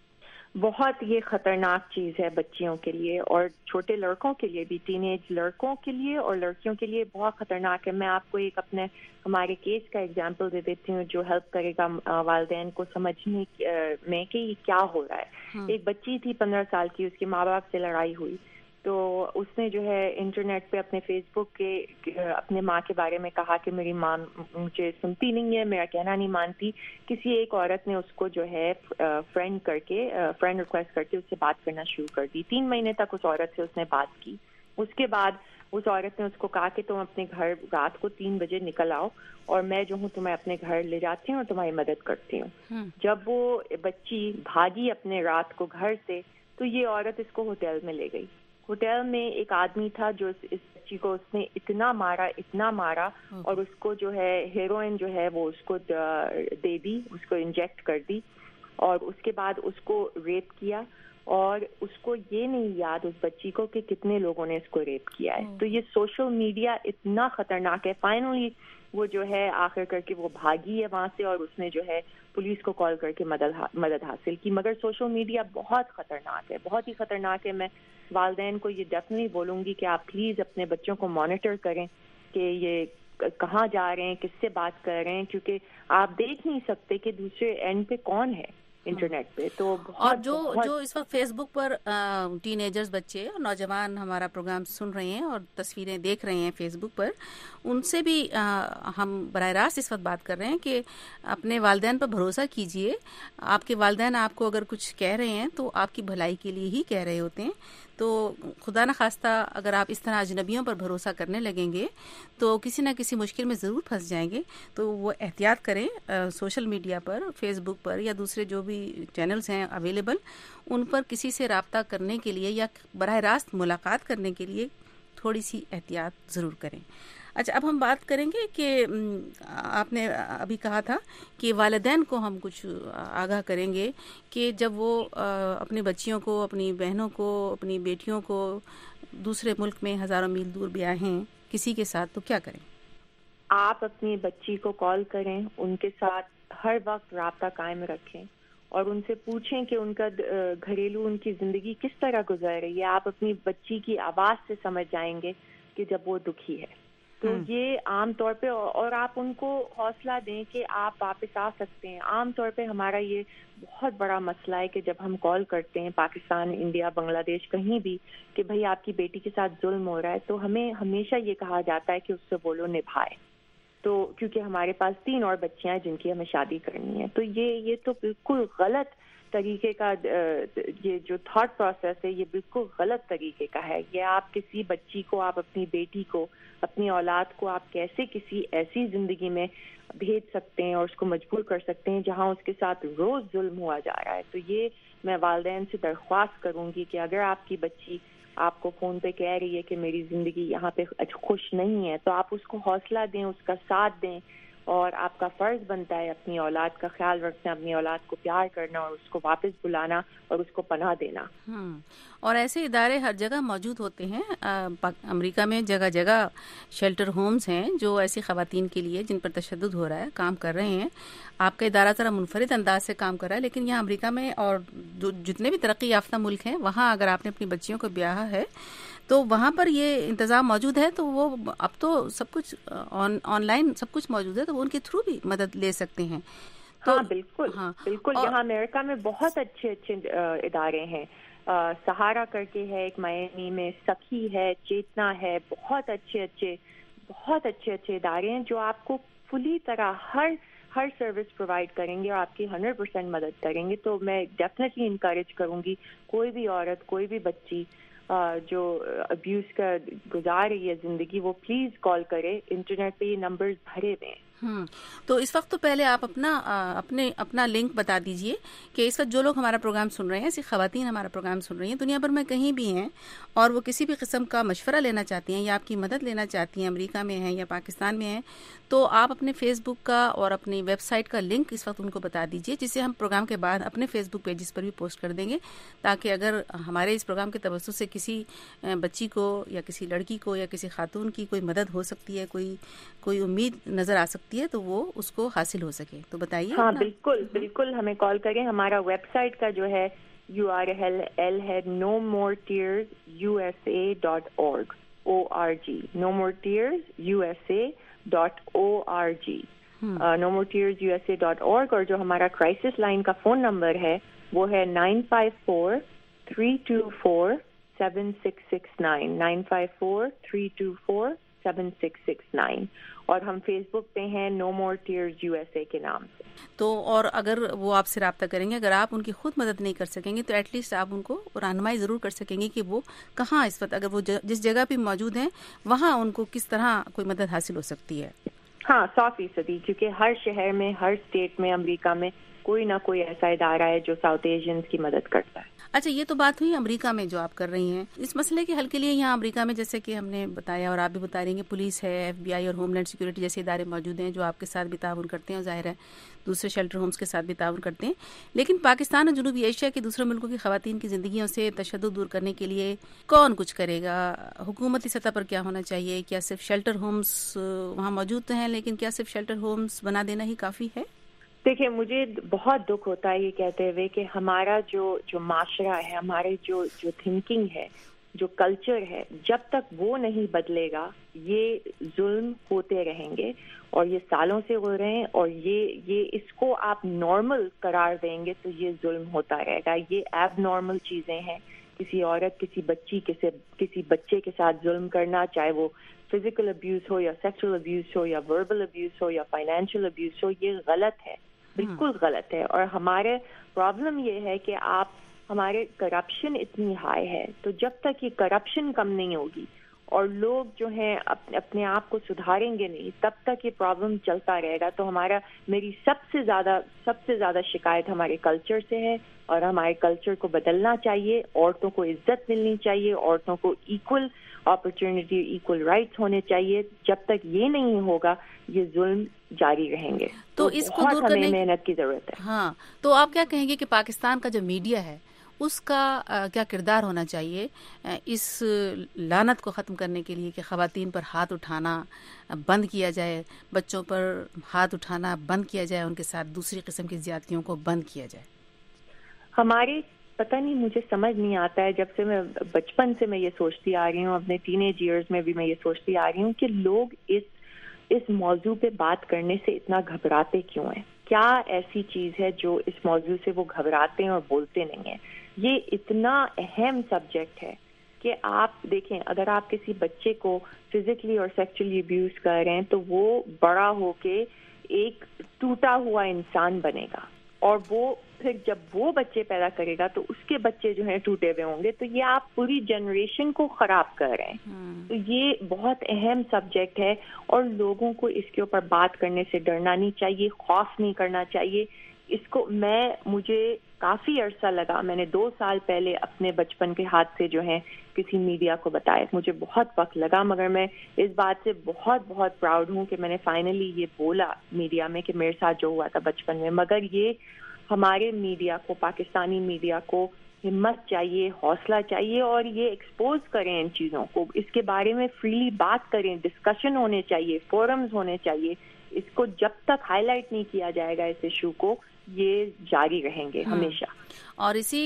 بہت یہ خطرناک چیز ہے بچیوں کے لیے اور چھوٹے لڑکوں کے لیے بھی، ٹین ایج لڑکوں کے لیے اور لڑکیوں کے لیے بہت خطرناک ہے۔ میں آپ کو ایک اپنے ہمارے کیس کا ایگزامپل دے دیتی ہوں جو ہیلپ کرے گا والدین کو سمجھنے میں کہ یہ کیا ہو رہا ہے۔ ایک بچی تھی پندرہ سال کی، اس کے ماں باپ سے لڑائی ہوئی، تو اس نے جو ہے انٹرنیٹ پہ اپنے فیس بک کے اپنے ماں کے بارے میں کہا کہ میری ماں مجھے سنتی نہیں ہے، میرا کہنا نہیں مانتی۔ کسی ایک عورت نے اس کو جو ہے فرینڈ کر کے فرینڈ ریکویسٹ کر کے اس سے بات کرنا شروع کر دی۔ تین مہینے تک اس عورت سے اس نے بات کی۔ اس کے بعد اس عورت نے اس کو کہا کہ تم اپنے گھر رات کو تین بجے نکل آؤ اور میں جو ہوں تمہیں اپنے گھر لے جاتی ہوں اور تمہاری مدد کرتی ہوں۔ جب وہ بچی بھاگی اپنے رات کو گھر سے تو یہ عورت اس کو ہوٹل میں لے گئی۔ ہوٹل میں ایک آدمی تھا جو اس بچی کو اس نے اتنا مارا اتنا مارا اور اس کو جو ہے ہیروئن جو ہے وہ اس کو دے دی، اس کو انجیکٹ کر دی اور اس کے بعد اس کو ریپ کیا، اور اس کو یہ نہیں یاد اس بچی کو کہ کتنے لوگوں نے اس کو ریپ کیا ہے۔ تو یہ سوشل میڈیا اتنا خطرناک ہے۔ فائنلی وہ جو ہے آخر کر کے وہ بھاگی ہے وہاں سے اور اس نے جو ہے پولیس کو کال کر کے مدد مدد حاصل کی۔ مگر سوشل میڈیا بہت خطرناک ہے، بہت ہی خطرناک ہے۔ میں والدین کو یہ ڈیفینیٹلی بولوں گی کہ آپ پلیز اپنے بچوں کو مانیٹر کریں کہ یہ کہاں جا رہے ہیں، کس سے بات کر رہے ہیں، کیونکہ آپ دیکھ نہیں سکتے کہ دوسرے اینڈ پہ کون ہے انٹرنیٹ پہ۔ تو اور جو جو اس وقت فیس بک پر ٹین ایجرز بچے اور نوجوان ہمارا پروگرام سن رہے ہیں اور تصویریں دیکھ رہے ہیں فیس بک پر، ان سے بھی ہم براہ راست اس وقت بات کر رہے ہیں کہ اپنے والدین پر بھروسہ کیجئے۔ آپ کے والدین آپ کو اگر کچھ کہہ رہے ہیں تو آپ کی بھلائی کے لیے ہی کہہ رہے ہوتے ہیں، تو خدا نخواستہ اگر آپ اس طرح اجنبیوں پر بھروسہ کرنے لگیں گے تو کسی نہ کسی مشکل میں ضرور پھنس جائیں گے۔ تو وہ احتیاط کریں، سوشل میڈیا پر، فیس بک پر یا دوسرے جو بھی چینلز ہیں اویلیبل، ان پر کسی سے رابطہ کرنے کے لیے یا براہ راست ملاقات کرنے کے لیے تھوڑی سی احتیاط ضرور کریں۔ اچھا، اب ہم بات کریں گے کہ آپ نے ابھی کہا تھا کہ والدین کو ہم کچھ آگاہ کریں گے کہ جب وہ اپنی بچیوں کو، اپنی بہنوں کو، اپنی بیٹیوں کو دوسرے ملک میں ہزاروں میل دور بیاہیں کسی کے ساتھ، تو کیا کریں؟ آپ اپنی بچی کو کال کریں، ان کے ساتھ ہر وقت رابطہ قائم رکھیں اور ان سے پوچھیں کہ ان کا گھریلو ان کی زندگی کس طرح گزر رہی ہے۔ آپ اپنی بچی کی آواز سے سمجھ جائیں گے کہ جب وہ دکھی ہے۔ تو یہ عام طور پہ، اور آپ ان کو حوصلہ دیں کہ آپ واپس آ سکتے ہیں۔ عام طور پہ ہمارا یہ بہت بڑا مسئلہ ہے کہ جب ہم کال کرتے ہیں پاکستان، انڈیا، بنگلہ دیش، کہیں بھی، کہ بھئی آپ کی بیٹی کے ساتھ ظلم ہو رہا ہے، تو ہمیں ہمیشہ یہ کہا جاتا ہے کہ اس سے بولو نبھائے۔ تو کیونکہ ہمارے پاس تین اور بچیاں ہیں جن کی ہمیں شادی کرنی ہے. تو یہ یہ تو بالکل غلط طریقے کا, یہ جو تھاٹ پروسیس ہے یہ بالکل غلط طریقے کا ہے. یہ آپ کسی بچی کو, آپ اپنی بیٹی کو, اپنی اولاد کو آپ کیسے کسی ایسی زندگی میں بھیج سکتے ہیں اور اس کو مجبور کر سکتے ہیں جہاں اس کے ساتھ روز ظلم ہوا جا رہا ہے. تو یہ میں والدین سے درخواست کروں گی کہ اگر آپ کی بچی آپ کو فون پہ کہہ رہی ہے کہ میری زندگی یہاں پہ خوش نہیں ہے, تو آپ اس کو حوصلہ دیں, اس کا ساتھ دیں, اور آپ کا فرض بنتا ہے اپنی اولاد کا خیال رکھنا, اپنی اولاد کو پیار کرنا اور اس کو واپس بلانا اور اس کو پناہ دینا. ہوں اور ایسے ادارے ہر جگہ موجود ہوتے ہیں. امریکہ میں جگہ جگہ شیلٹر ہومز ہیں جو ایسی خواتین کے لیے جن پر تشدد ہو رہا ہے کام کر رہے ہیں. آپ کا ادارہ ذرا منفرد انداز سے کام کر رہا ہے, لیکن یہاں امریکہ میں اور جو جتنے بھی ترقی یافتہ ملک ہیں وہاں اگر آپ نے اپنی بچیوں کو بیاہا ہے تو وہاں پر یہ انتظام موجود ہے. تو وہ اب تو سب کچھ آن لائن سب کچھ موجود ہے, تو وہ ان کے تھرو بھی مدد لے سکتے ہیں. ہاں بالکل, ہاں بالکل. یہاں امریکہ میں بہت اچھے اچھے ادارے ہیں. سہارا کر کے ہے ایک میامی میں, سخی ہے, چیتنا ہے, بہت اچھے اچھے بہت اچھے اچھے ادارے ہیں جو آپ کو فلی طرح ہر ہر سروس پرووائڈ کریں گے اور آپ کی ہنڈریڈ پرسینٹ مدد کریں گے. تو میں ڈیفینیٹلی انکریج کروں گی کوئی بھی عورت, کوئی بھی بچی جو ابیوز کا گزار رہی ہے زندگی, وہ پلیز کال کرے. انٹرنیٹ پہ یہ نمبرز بھرے ہوئے ہیں. ہوں تو اس وقت تو پہلے آپ اپنا اپنے اپنا لنک بتا دیجئے کہ اس وقت جو لوگ ہمارا پروگرام سن رہے ہیں, ایسی خواتین ہمارا پروگرام سن رہی ہیں دنیا بھر میں کہیں بھی ہیں, اور وہ کسی بھی قسم کا مشورہ لینا چاہتی ہیں یا آپ کی مدد لینا چاہتی ہیں, امریکہ میں ہیں یا پاکستان میں ہیں, تو آپ اپنے فیس بک کا اور اپنی ویب سائٹ کا لنک اس وقت ان کو بتا دیجئے, جسے ہم پروگرام کے بعد اپنے فیس بک پیجز پر بھی پوسٹ کر دیں گے, تاکہ اگر ہمارے اس پروگرام کے توسط سے کسی بچی کو یا کسی لڑکی کو یا کسی خاتون کی کوئی مدد ہو سکتی ہے, کوئی کوئی امید نظر آ سکتی ہے, تو وہ اس کو حاصل ہو سکے. تو بتائیے. ہاں بالکل بالکل, ہمیں کال کریں. ہمارا ویب سائٹ کا جو ہے یو آر ایل ہے no more tears U S A dot org O R G no more tears U S A dot O R G no more tears U S A dot org. اور جو ہمارا crisis line کا phone number ہے وہ ہے nine five four three two four seven six six nine nine five four three two four seven six six nine. اور ہم Facebook پہ ہیں نو more tears U S A کے نام سے. تو اور اگر وہ آپ سے رابطہ کریں گے, اگر آپ ان کی خود مدد نہیں کر سکیں گے تو ایٹ لیسٹ آپ ان کو رہنمائی ضرور کر سکیں گے کہ وہ کہاں اس وقت, اگر وہ جس جگہ پہ موجود ہیں وہاں ان کو کس طرح کوئی مدد حاصل ہو سکتی ہے. ہاں سو فیصدی, کیونکہ ہر شہر میں, ہر اسٹیٹ میں امریکہ میں کوئی نہ کوئی ایسا ادارہ ہے جو ساؤتھ ایشینز کی مدد کرتا ہے. اچھا, یہ تو بات ہوئی امریکہ میں جو آپ کر رہی ہیں. اس مسئلے کے حل کے لیے یہاں امریکہ میں جیسے کہ ہم نے بتایا اور آپ بھی بتا رہی ہیں, پولیس ہے, ایف بی آئی اور ہوم لینڈ سیکورٹی جیسے ادارے موجود ہیں جو آپ کے ساتھ بھی تعاون کرتے ہیں, اور ظاہر ہے دوسرے شیلٹر ہومز کے ساتھ بھی تعاون کرتے ہیں. لیکن پاکستان اور جنوبی ایشیا کے دوسرے ملکوں کی خواتین کی زندگیوں سے تشدد دور کرنے کے لیے کون کچھ کرے گا؟ حکومتی سطح پر کیا ہونا چاہیے؟ کیا صرف شیلٹر ہومز وہاں موجود ہیں, لیکن کیا صرف شیلٹر ہومز بنا دینا ہی کافی ہے؟ دیکھیں, مجھے بہت دکھ ہوتا ہے یہ کہتے ہوئے کہ ہمارا جو جو معاشرہ ہے, ہمارے جو جو تھنکنگ ہے, جو کلچر ہے, جب تک وہ نہیں بدلے گا یہ ظلم ہوتے رہیں گے, اور یہ سالوں سے ہو رہے ہیں, اور یہ یہ اس کو آپ نارمل قرار دیں گے تو یہ ظلم ہوتا رہے گا. یہ ایب نارمل چیزیں ہیں. کسی عورت, کسی بچی, کسی کسی بچے کے ساتھ ظلم کرنا, چاہے وہ فزیکل ابیوز ہو یا سیکسول ابیوز ہو یا وربل ابیوز ہو یا فائنینشیل ابیوز ہو, یہ غلط ہے, بالکل غلط ہے. اور ہمارے پرابلم یہ ہے کہ آپ ہمارے کرپشن اتنی ہائی ہے, تو جب تک یہ کرپشن کم نہیں ہوگی اور لوگ جو ہیں اپنے آپ کو سدھاریں گے نہیں, تب تک یہ پرابلم چلتا رہے گا. تو ہمارا میری سب سے زیادہ سب سے زیادہ شکایت ہمارے کلچر سے ہے, اور ہمارے کلچر کو بدلنا چاہیے. عورتوں کو عزت ملنی چاہیے, عورتوں کو ایکول اپرچونٹی, ایکول رائٹس ہونے چاہیے. جب تک یہ نہیں ہوگا یہ ظلم جاری رہیں گے. تو اس کو دور کرنے ہمیں محنت کی ضرورت ہے. ہاں, تو آپ کیا کہیں گے کہ پاکستان کا جو میڈیا ہے اس کا کیا کردار ہونا چاہیے اس لعنت کو ختم کرنے کے لیے کہ خواتین پر ہاتھ اٹھانا بند کیا جائے, بچوں پر ہاتھ اٹھانا بند کیا جائے, ان کے ساتھ دوسری قسم کی زیادتیوں کو بند کیا جائے؟ ہماری پتہ نہیں, مجھے سمجھ نہیں آتا ہے, جب سے میں بچپن سے میں یہ سوچتی آ رہی ہوں, اپنے ٹین ایج ایئرز میں بھی میں یہ سوچتی آ رہی ہوں کہ لوگ اس اس موضوع پہ بات کرنے سے اتنا گھبراتے کیوں ہیں. کیا ایسی چیز ہے جو اس موضوع سے وہ گھبراتے ہیں اور بولتے نہیں ہیں؟ یہ اتنا اہم سبجیکٹ ہے کہ آپ دیکھیں اگر آپ کسی بچے کو فزیکلی اور سیکچولی ابیوز کر رہے ہیں تو وہ بڑا ہو کے ایک ٹوٹا ہوا انسان بنے گا, اور وہ پھر جب وہ بچے پیدا کرے گا تو اس کے بچے جو ہیں ٹوٹے ہوئے ہوں گے, تو یہ آپ پوری جنریشن کو خراب کر رہے ہیں. تو یہ بہت اہم سبجیکٹ ہے اور لوگوں کو اس کے اوپر بات کرنے سے ڈرنا نہیں چاہیے, خوف نہیں کرنا چاہیے. اس کو میں مجھے کافی عرصہ لگا, میں نے دو سال پہلے اپنے بچپن کے حادثے جو ہیں کسی میڈیا کو بتائے, مجھے بہت وقت لگا, مگر میں اس بات سے بہت بہت پراؤڈ ہوں کہ میں نے فائنلی یہ بولا میڈیا میں کہ میرے ساتھ جو ہوا تھا بچپن میں. مگر یہ ہمارے میڈیا کو, پاکستانی میڈیا کو ہمت چاہیے, حوصلہ چاہیے, اور یہ ایکسپوز کریں ان چیزوں کو, اس کے بارے میں فریلی بات کریں, ڈسکشن ہونے چاہیے, فورمز ہونے چاہیے. اس کو جب تک ہائی لائٹ نہیں کیا جائے گا اس ایشو کو, یہ جاری رہیں گے ہمیشہ. اور اسی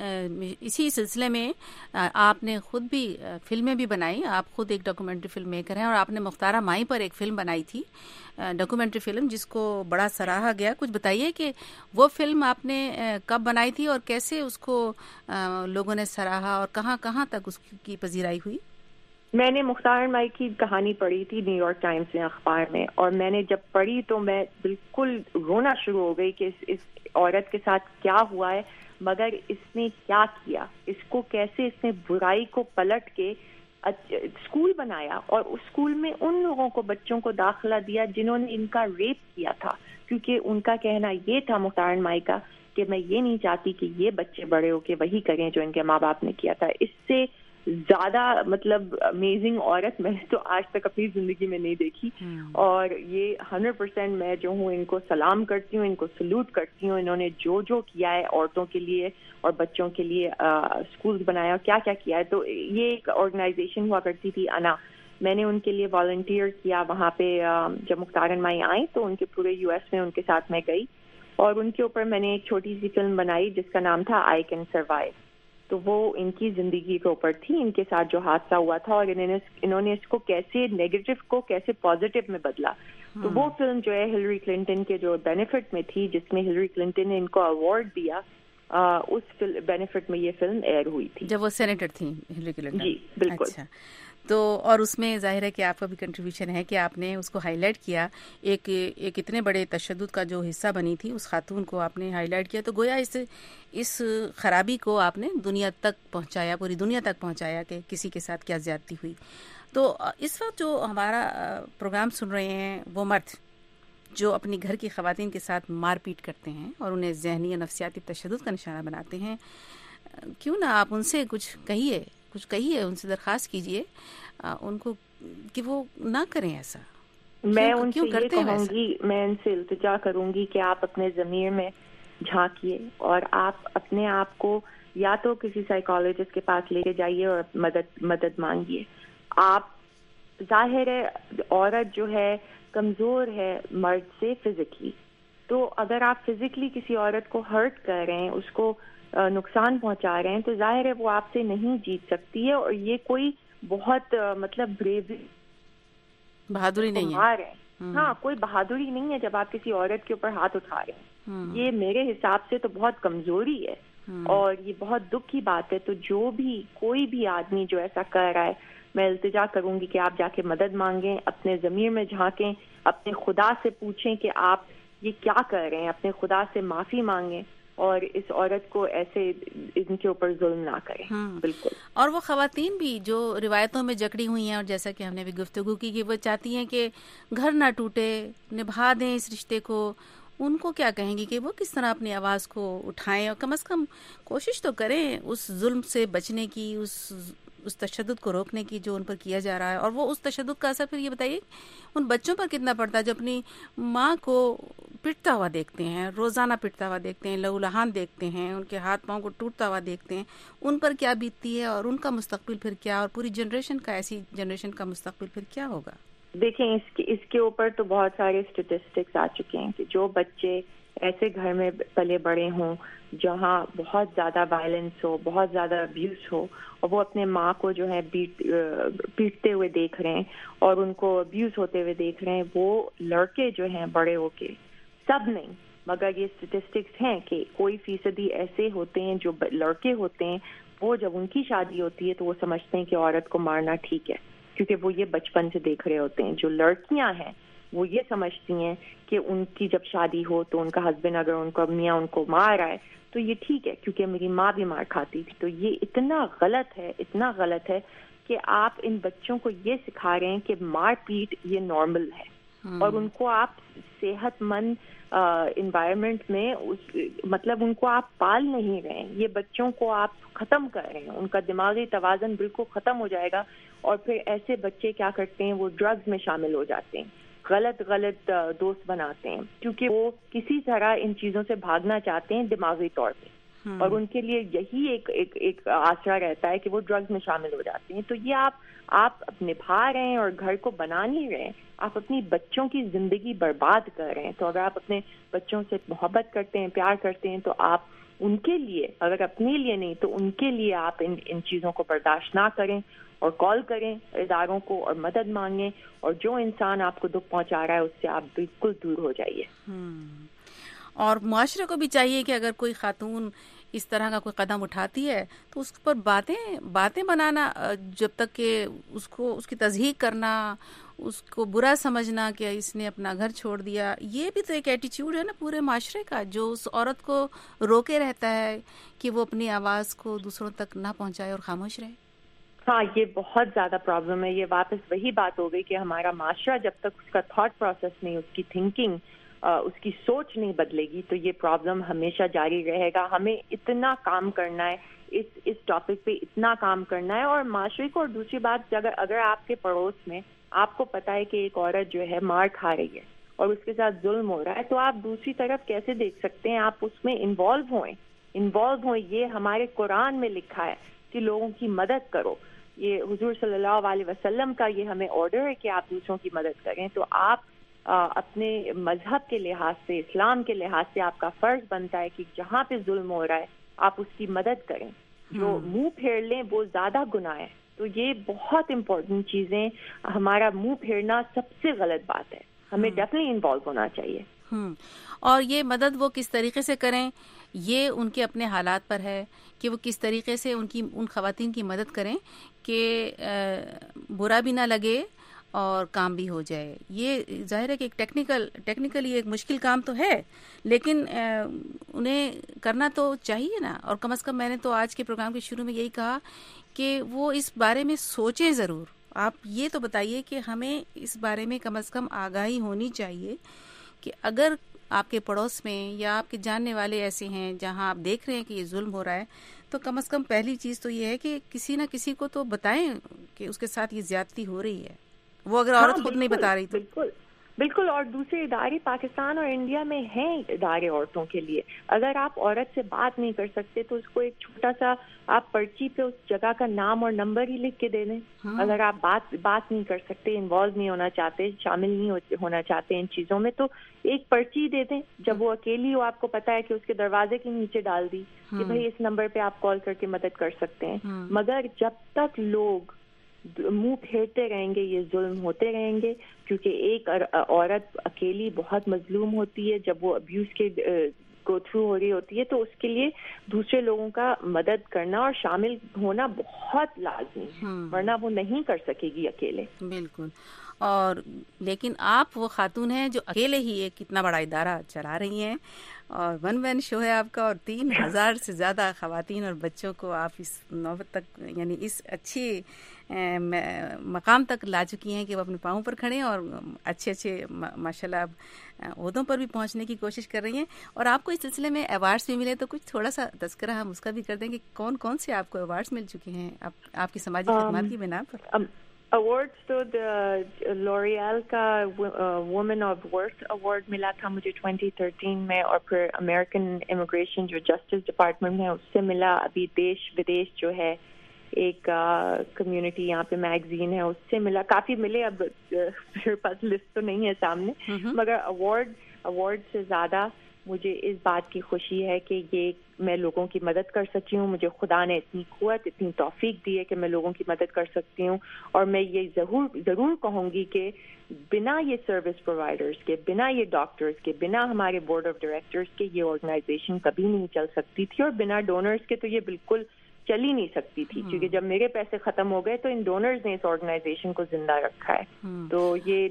اسی سلسلے میں آپ نے خود بھی فلمیں بھی بنائی, آپ خود ایک ڈاکومنٹری فلم میکر ہیں, اور آپ نے مختارہ مائی پر ایک فلم بنائی تھی, ڈاکومنٹری فلم, جس کو بڑا سراہا گیا. کچھ بتائیے کہ وہ فلم آپ نے کب بنائی تھی اور کیسے اس کو لوگوں نے سراہا, اور کہاں کہاں تک اس کی پذیرائی ہوئی؟ میں نے مختار مائی کی کہانی پڑھی تھی نیو یارک ٹائمز میں, اخبار میں, اور میں نے جب پڑھی تو میں بالکل رونا شروع ہو گئی کہ اس, اس عورت کے ساتھ کیا ہوا ہے, مگر اس نے کیا کیا, اس کو کیسے اس نے برائی کو پلٹ کے اسکول بنایا, اور اس اسکول میں ان لوگوں کو, بچوں کو داخلہ دیا جنہوں نے ان کا ریپ کیا تھا, کیونکہ ان کا کہنا یہ تھا مختار مائی کا کہ میں یہ نہیں چاہتی کہ یہ بچے بڑے ہو کے وہی کریں جو ان کے ماں باپ نے کیا تھا. اس سے زیادہ مطلب امیزنگ عورت میں تو آج تک اپنی زندگی میں نہیں دیکھی, اور یہ ہنڈریڈ پرسینٹ میں جو ہوں ان کو سلام کرتی ہوں, ان کو سلوٹ کرتی ہوں. انہوں نے جو جو کیا ہے عورتوں کے لیے اور بچوں کے لیے, اسکولز بنایا, کیا کیا کیا ہے. تو یہ ایک آرگنائزیشن ہوا کرتی تھی انا, میں نے ان کے لیے والنٹیئر کیا وہاں پہ. جب مختارن مائی آئیں تو ان کے پورے یو ایس میں ان کے ساتھ میں گئی, اور ان کے اوپر میں نے ایک چھوٹی سی فلم بنائی جس کا نام تھا آئی کین سروائیو. تو وہ ان کی زندگی کے اوپر تھی, ان کے ساتھ جو حادثہ ہوا تھا, اور انہوں نے انہوں نے اس کو کیسے نیگیٹو کو کیسے پازیٹیو میں بدلا. تو وہ فلم جو ہے ہلری کلنٹن کے جو بینیفٹ میں تھی, جس میں ہلری کلنٹن نے ان کو ایوارڈ دیا, اس بینیفٹ میں یہ فلم ایئر ہوئی تھی جب وہ سینیٹر تھیں ہلری کلنٹن. جی بالکل. اچھا, تو اور اس میں ظاہر ہے کہ آپ کا بھی کنٹریبیوشن ہے کہ آپ نے اس کو ہائی لائٹ کیا, ایک ایک اتنے بڑے تشدد کا جو حصہ بنی تھی اس خاتون کو آپ نے ہائی لائٹ کیا, تو گویا اس اس خرابی کو آپ نے دنیا تک پہنچایا, پوری دنیا تک پہنچایا کہ کسی کے ساتھ کیا زیادتی ہوئی. تو اس وقت جو ہمارا پروگرام سن رہے ہیں وہ مرد جو اپنی گھر کی خواتین کے ساتھ مار پیٹ کرتے ہیں اور انہیں ذہنی اور نفسیاتی تشدد کا نشانہ بناتے ہیں, کیوں نہ آپ ان سے کچھ کہیے, کچھ کہیے, ان سے درخواست کیجیے ان کو کہ وہ نہ کریں ایسا. میں ان سے یہ کہوں گی, میں ان سے التجا کروں گی کہ آپ اپنے ضمیر میں جھانکیے, اور آپ اپنے آپ کو یا تو کسی سائیکالوجسٹ کے پاس لے کے جائیے اور مدد مدد مانگیے. آپ ظاہر ہے عورت جو ہے کمزور ہے مرد سے فزیکلی, تو اگر آپ فزیکلی کسی عورت کو ہرٹ کر رہے ہیں, اس کو نقصان پہنچا رہے ہیں, تو ظاہر ہے وہ آپ سے نہیں جیت سکتی ہے, اور یہ کوئی بہت مطلب بریوری بہادری نہیں ہے. ہاں, کوئی بہادری نہیں ہے جب آپ کسی عورت کے اوپر ہاتھ اٹھا رہے ہیں. یہ میرے حساب سے تو بہت کمزوری ہے, اور یہ بہت دکھ کی بات ہے. تو جو بھی کوئی بھی آدمی جو ایسا کر رہا ہے, میں التجا کروں گی کہ آپ جا کے مدد مانگیں, اپنے ضمیر میں جھانکیں, اپنے خدا سے پوچھیں کہ آپ یہ کیا کر رہے ہیں, اپنے خدا سے معافی مانگیں, اور اس عورت کو ایسے ان کے اوپر ظلم نہ کریں. بالکل. اور وہ خواتین بھی جو روایتوں میں جکڑی ہوئی ہیں, اور جیسا کہ ہم نے بھی گفتگو کی کہ وہ چاہتی ہیں کہ گھر نہ ٹوٹے, نبھا دیں اس رشتے کو, ان کو کیا کہیں گی کہ وہ کس طرح اپنی آواز کو اٹھائیں, اور کم از کم کوشش تو کریں اس ظلم سے بچنے کی, اس اس تشدد کو روکنے کی جو ان پر کیا جا رہا ہے. اور وہ اس تشدد کا اثر پھر یہ بتائیے ان بچوں پر کتنا پڑتا ہے جو اپنی ماں کو پٹتا ہوا دیکھتے ہیں, روزانہ پٹتا ہوا دیکھتے ہیں, لہو لہان دیکھتے ہیں, ان کے ہاتھ پاؤں کو ٹوٹتا ہوا دیکھتے ہیں, ان پر کیا بیتتی ہے, اور ان کا مستقبل پھر کیا, اور پوری جنریشن کا, ایسی جنریشن کا مستقبل پھر کیا ہوگا. دیکھیں اس کے اس کے اوپر تو بہت سارے اسٹیٹسٹکس آ چکے ہیں کہ جو بچے ایسے گھر میں پلے بڑے ہوں جہاں بہت زیادہ وائلنس ہو, بہت زیادہ ابیوز ہو, اور وہ اپنے ماں کو جو ہے بیٹ پیٹتے ہوئے دیکھ رہے ہیں اور ان کو ابیوز ہوتے ہوئے دیکھ رہے ہیں, وہ لڑکے جو ہیں بڑے ہو کے, سب نہیں مگر یہ اسٹیٹسٹکس ہیں کہ کوئی فیصدی ایسے ہوتے ہیں جو لڑکے ہوتے ہیں وہ جب ان کی شادی ہوتی ہے تو وہ سمجھتے ہیں کہ عورت کو مارنا ٹھیک ہے, کیونکہ وہ یہ بچپن سے دیکھ رہے ہوتے ہیں. جو لڑکیاں ہیں وہ یہ سمجھتی ہیں کہ ان کی جب شادی ہو تو ان کا ہسبینڈ اگر ان کو میاں ان کو مار رہا ہے تو یہ ٹھیک ہے, کیونکہ میری ماں بھی مار کھاتی تھی. تو یہ اتنا غلط ہے, اتنا غلط ہے کہ آپ ان بچوں کو یہ سکھا رہے ہیں کہ مار پیٹ یہ نارمل ہے, اور ان کو آپ صحت مند انوائرمنٹ میں اس مطلب ان کو آپ پال نہیں رہے ہیں, یہ بچوں کو آپ ختم کر رہے ہیں, ان کا دماغی توازن بالکل ختم ہو جائے گا. اور پھر ایسے بچے کیا کرتے ہیں, وہ ڈرگز میں شامل ہو جاتے ہیں, غلط غلط دوست بناتے ہیں, کیونکہ وہ کسی طرح ان چیزوں سے بھاگنا چاہتے ہیں دماغی طور پہ, اور ان کے لیے یہی ایک ایک ایک آسرا رہتا ہے کہ وہ ڈرگز میں شامل ہو جاتے ہیں. تو یہ آپ آپ نبھا رہے ہیں اور گھر کو بنا نہیں رہے ہیں, آپ اپنی بچوں کی زندگی برباد کر رہے ہیں. تو اگر آپ اپنے بچوں سے محبت کرتے ہیں, پیار کرتے ہیں, تو آپ ان کے لیے, اگر اپنے لیے نہیں تو ان کے لیے آپ ان ان چیزوں کو برداشت نہ کریں, اور کال کریں اداروں کو اور مدد مانگیں, اور جو انسان آپ کو دکھ پہنچا رہا ہے اس سے آپ بالکل دور ہو جائیے. اور معاشرے کو بھی چاہیے کہ اگر کوئی خاتون اس طرح کا کوئی قدم اٹھاتی ہے تو اس پر باتیں باتیں بنانا, جب تک کہ اس کو اس کی تصحیح کرنا, اس کو برا سمجھنا کہ اس نے اپنا گھر چھوڑ دیا, یہ بھی تو ایک ایٹیچیوڈ ہے نا پورے معاشرے کا, جو اس عورت کو روکے رہتا ہے کہ وہ اپنی آواز کو دوسروں تک نہ پہنچائے اور خاموش رہے. ہاں, یہ بہت زیادہ پرابلم ہے. یہ واپس وہی بات ہو گئی کہ ہمارا معاشرہ جب تک اس کا تھاٹ پروسیس نہیں, اس کی تھنکنگ, اس کی سوچ نہیں بدلے گی تو یہ پرابلم ہمیشہ جاری رہے گا. ہمیں اتنا کام کرنا ہے اس اس ٹاپک پہ, اتنا کام کرنا ہے, اور معاشرے کو. اور دوسری بات, اگر اگر آپ کے پڑوس میں آپ کو پتا ہے کہ ایک عورت جو ہے مار کھا رہی ہے اور اس کے ساتھ ظلم ہو رہا ہے, تو آپ دوسری طرف کیسے دیکھ سکتے ہیں؟ آپ اس میں انوالو ہوئیں انوالو ہوئیں یہ ہمارے قرآن میں لکھا ہے کہ لوگوں کی مدد کرو. یہ حضور صلی اللہ علیہ وسلم کا یہ ہمیں آرڈر ہے کہ آپ دوسروں کی مدد کریں. تو آپ آ, اپنے مذہب کے لحاظ سے, اسلام کے لحاظ سے آپ کا فرض بنتا ہے کہ جہاں پہ ظلم ہو رہا ہے آپ اس کی مدد کریں. جو منہ پھیر لیں وہ زیادہ گناہ ہے. تو یہ بہت امپورٹنٹ چیزیں, ہمارا منہ پھیرنا سب سے غلط بات ہے. ہمیں ڈیفینیٹلی انوالو ہونا چاہیے. اور یہ مدد وہ کس طریقے سے کریں, یہ ان کے اپنے حالات پر ہے کہ وہ کس طریقے سے ان کی ان خواتین کی مدد کریں کہ برا بھی نہ لگے اور کام بھی ہو جائے. یہ ظاہر ہے کہ ایک ٹیکنیکل ٹیکنیکلی ایک مشکل کام تو ہے, لیکن انہیں کرنا تو چاہیے نا. اور کم از کم میں نے تو آج کے پروگرام کے شروع میں یہی کہا کہ وہ اس بارے میں سوچیں ضرور. آپ یہ تو بتائیے کہ ہمیں اس بارے میں کم از کم آگاہی ہونی چاہیے کہ اگر آپ کے پڑوس میں یا آپ کے جاننے والے ایسے ہیں جہاں آپ دیکھ رہے ہیں کہ یہ ظلم ہو رہا ہے, تو کم از کم پہلی چیز تو یہ ہے کہ کسی نہ کسی کو تو بتائیں کہ اس کے ساتھ یہ زیادتی ہو رہی ہے, وہ اگر عورت خود نہیں بتا رہی تو. بالکل بالکل. اور دوسرے ادارے پاکستان اور انڈیا میں ہیں ادارے عورتوں کے لیے. اگر آپ عورت سے بات نہیں کر سکتے تو اس کو ایک چھوٹا سا آپ پرچی پہ اس جگہ کا نام اور نمبر ہی لکھ کے دے دیں. اگر آپ بات بات نہیں کر سکتے, انوالو نہیں ہونا چاہتے, شامل نہیں ہونا چاہتے ان چیزوں میں, تو ایک پرچی دے دیں. جب وہ اکیلی ہو, آپ کو پتا ہے کہ اس کے دروازے کے نیچے ڈال دی کہ بھائی اس نمبر پہ آپ کال کر کے مدد کر سکتے ہیں. مگر جب تک لوگ منہ پھیرتے رہیں گے یہ ظلم ہوتے رہیں گے, کیونکہ ایک عورت اکیلی بہت مظلوم ہوتی ہے جب وہ ابیوز کے گو تھرو ہو رہی ہوتی ہے. تو اس کے لیے دوسرے لوگوں کا مدد کرنا اور شامل ہونا بہت لازمی ہے, ورنہ وہ نہیں کر سکے گی اکیلے. بالکل. اور لیکن آپ وہ خاتون ہیں جو اکیلے ہی ایک اتنا بڑا ادارہ چلا رہی ہیں, اور ون مین شو ہے آپ کا, اور تین ہزار سے زیادہ خواتین اور بچوں کو آپ اس نوبت تک, یعنی اس اچھی مقام تک لا چکی ہیں کہ وہ اپنے پاؤں پر کھڑے ہیں اور اچھے اچھے ماشاء اللہ عہدوں پر بھی پہنچنے کی کوشش کر رہی ہیں. اور آپ کو اس سلسلے میں ایوارڈس بھی ملے, تو کچھ تھوڑا سا تذکرہ ہم اس کا بھی کر دیں کہ کون کون سے آپ کو ایوارڈس مل چکے ہیں آپ آپ کی سماجی خدمات کی بنا پر. ایوارڈس تو لوریال کا وومن آف ورتھ ایوارڈ ملا تھا مجھے ٹوینٹی تھرٹین میں, اور پھر امریکن امیگریشن جو جسٹس ڈپارٹمنٹ ہے اس سے ملا. ابھی دیش ودیش جو ہے ایک کمیونٹی یہاں پہ میگزین ہے, اس سے ملا. کافی ملے, اب میرے پاس لسٹ تو نہیں ہے سامنے, مگر ایوارڈ ایوارڈ سے زیادہ مجھے اس بات کی خوشی ہے کہ یہ میں لوگوں کی مدد کر سکی ہوں. مجھے خدا نے اتنی قوت, اتنی توفیق دی ہے کہ میں لوگوں کی مدد کر سکتی ہوں. اور میں یہ ضرور ضرور کہوں گی کہ بنا یہ سروس پرووائڈرز کے, بنا یہ ڈاکٹرز کے, بنا ہمارے بورڈ آف ڈائریکٹرز کے یہ آرگنائزیشن کبھی نہیں چل سکتی تھی, اور بنا ڈونرز کے تو یہ بالکل چل ہی نہیں سکتی تھی, کیونکہ جب میرے پیسے ختم ہو گئے تو ان ڈونرز نے اس آرگنائزیشن کو زندہ رکھا ہے. تو یہ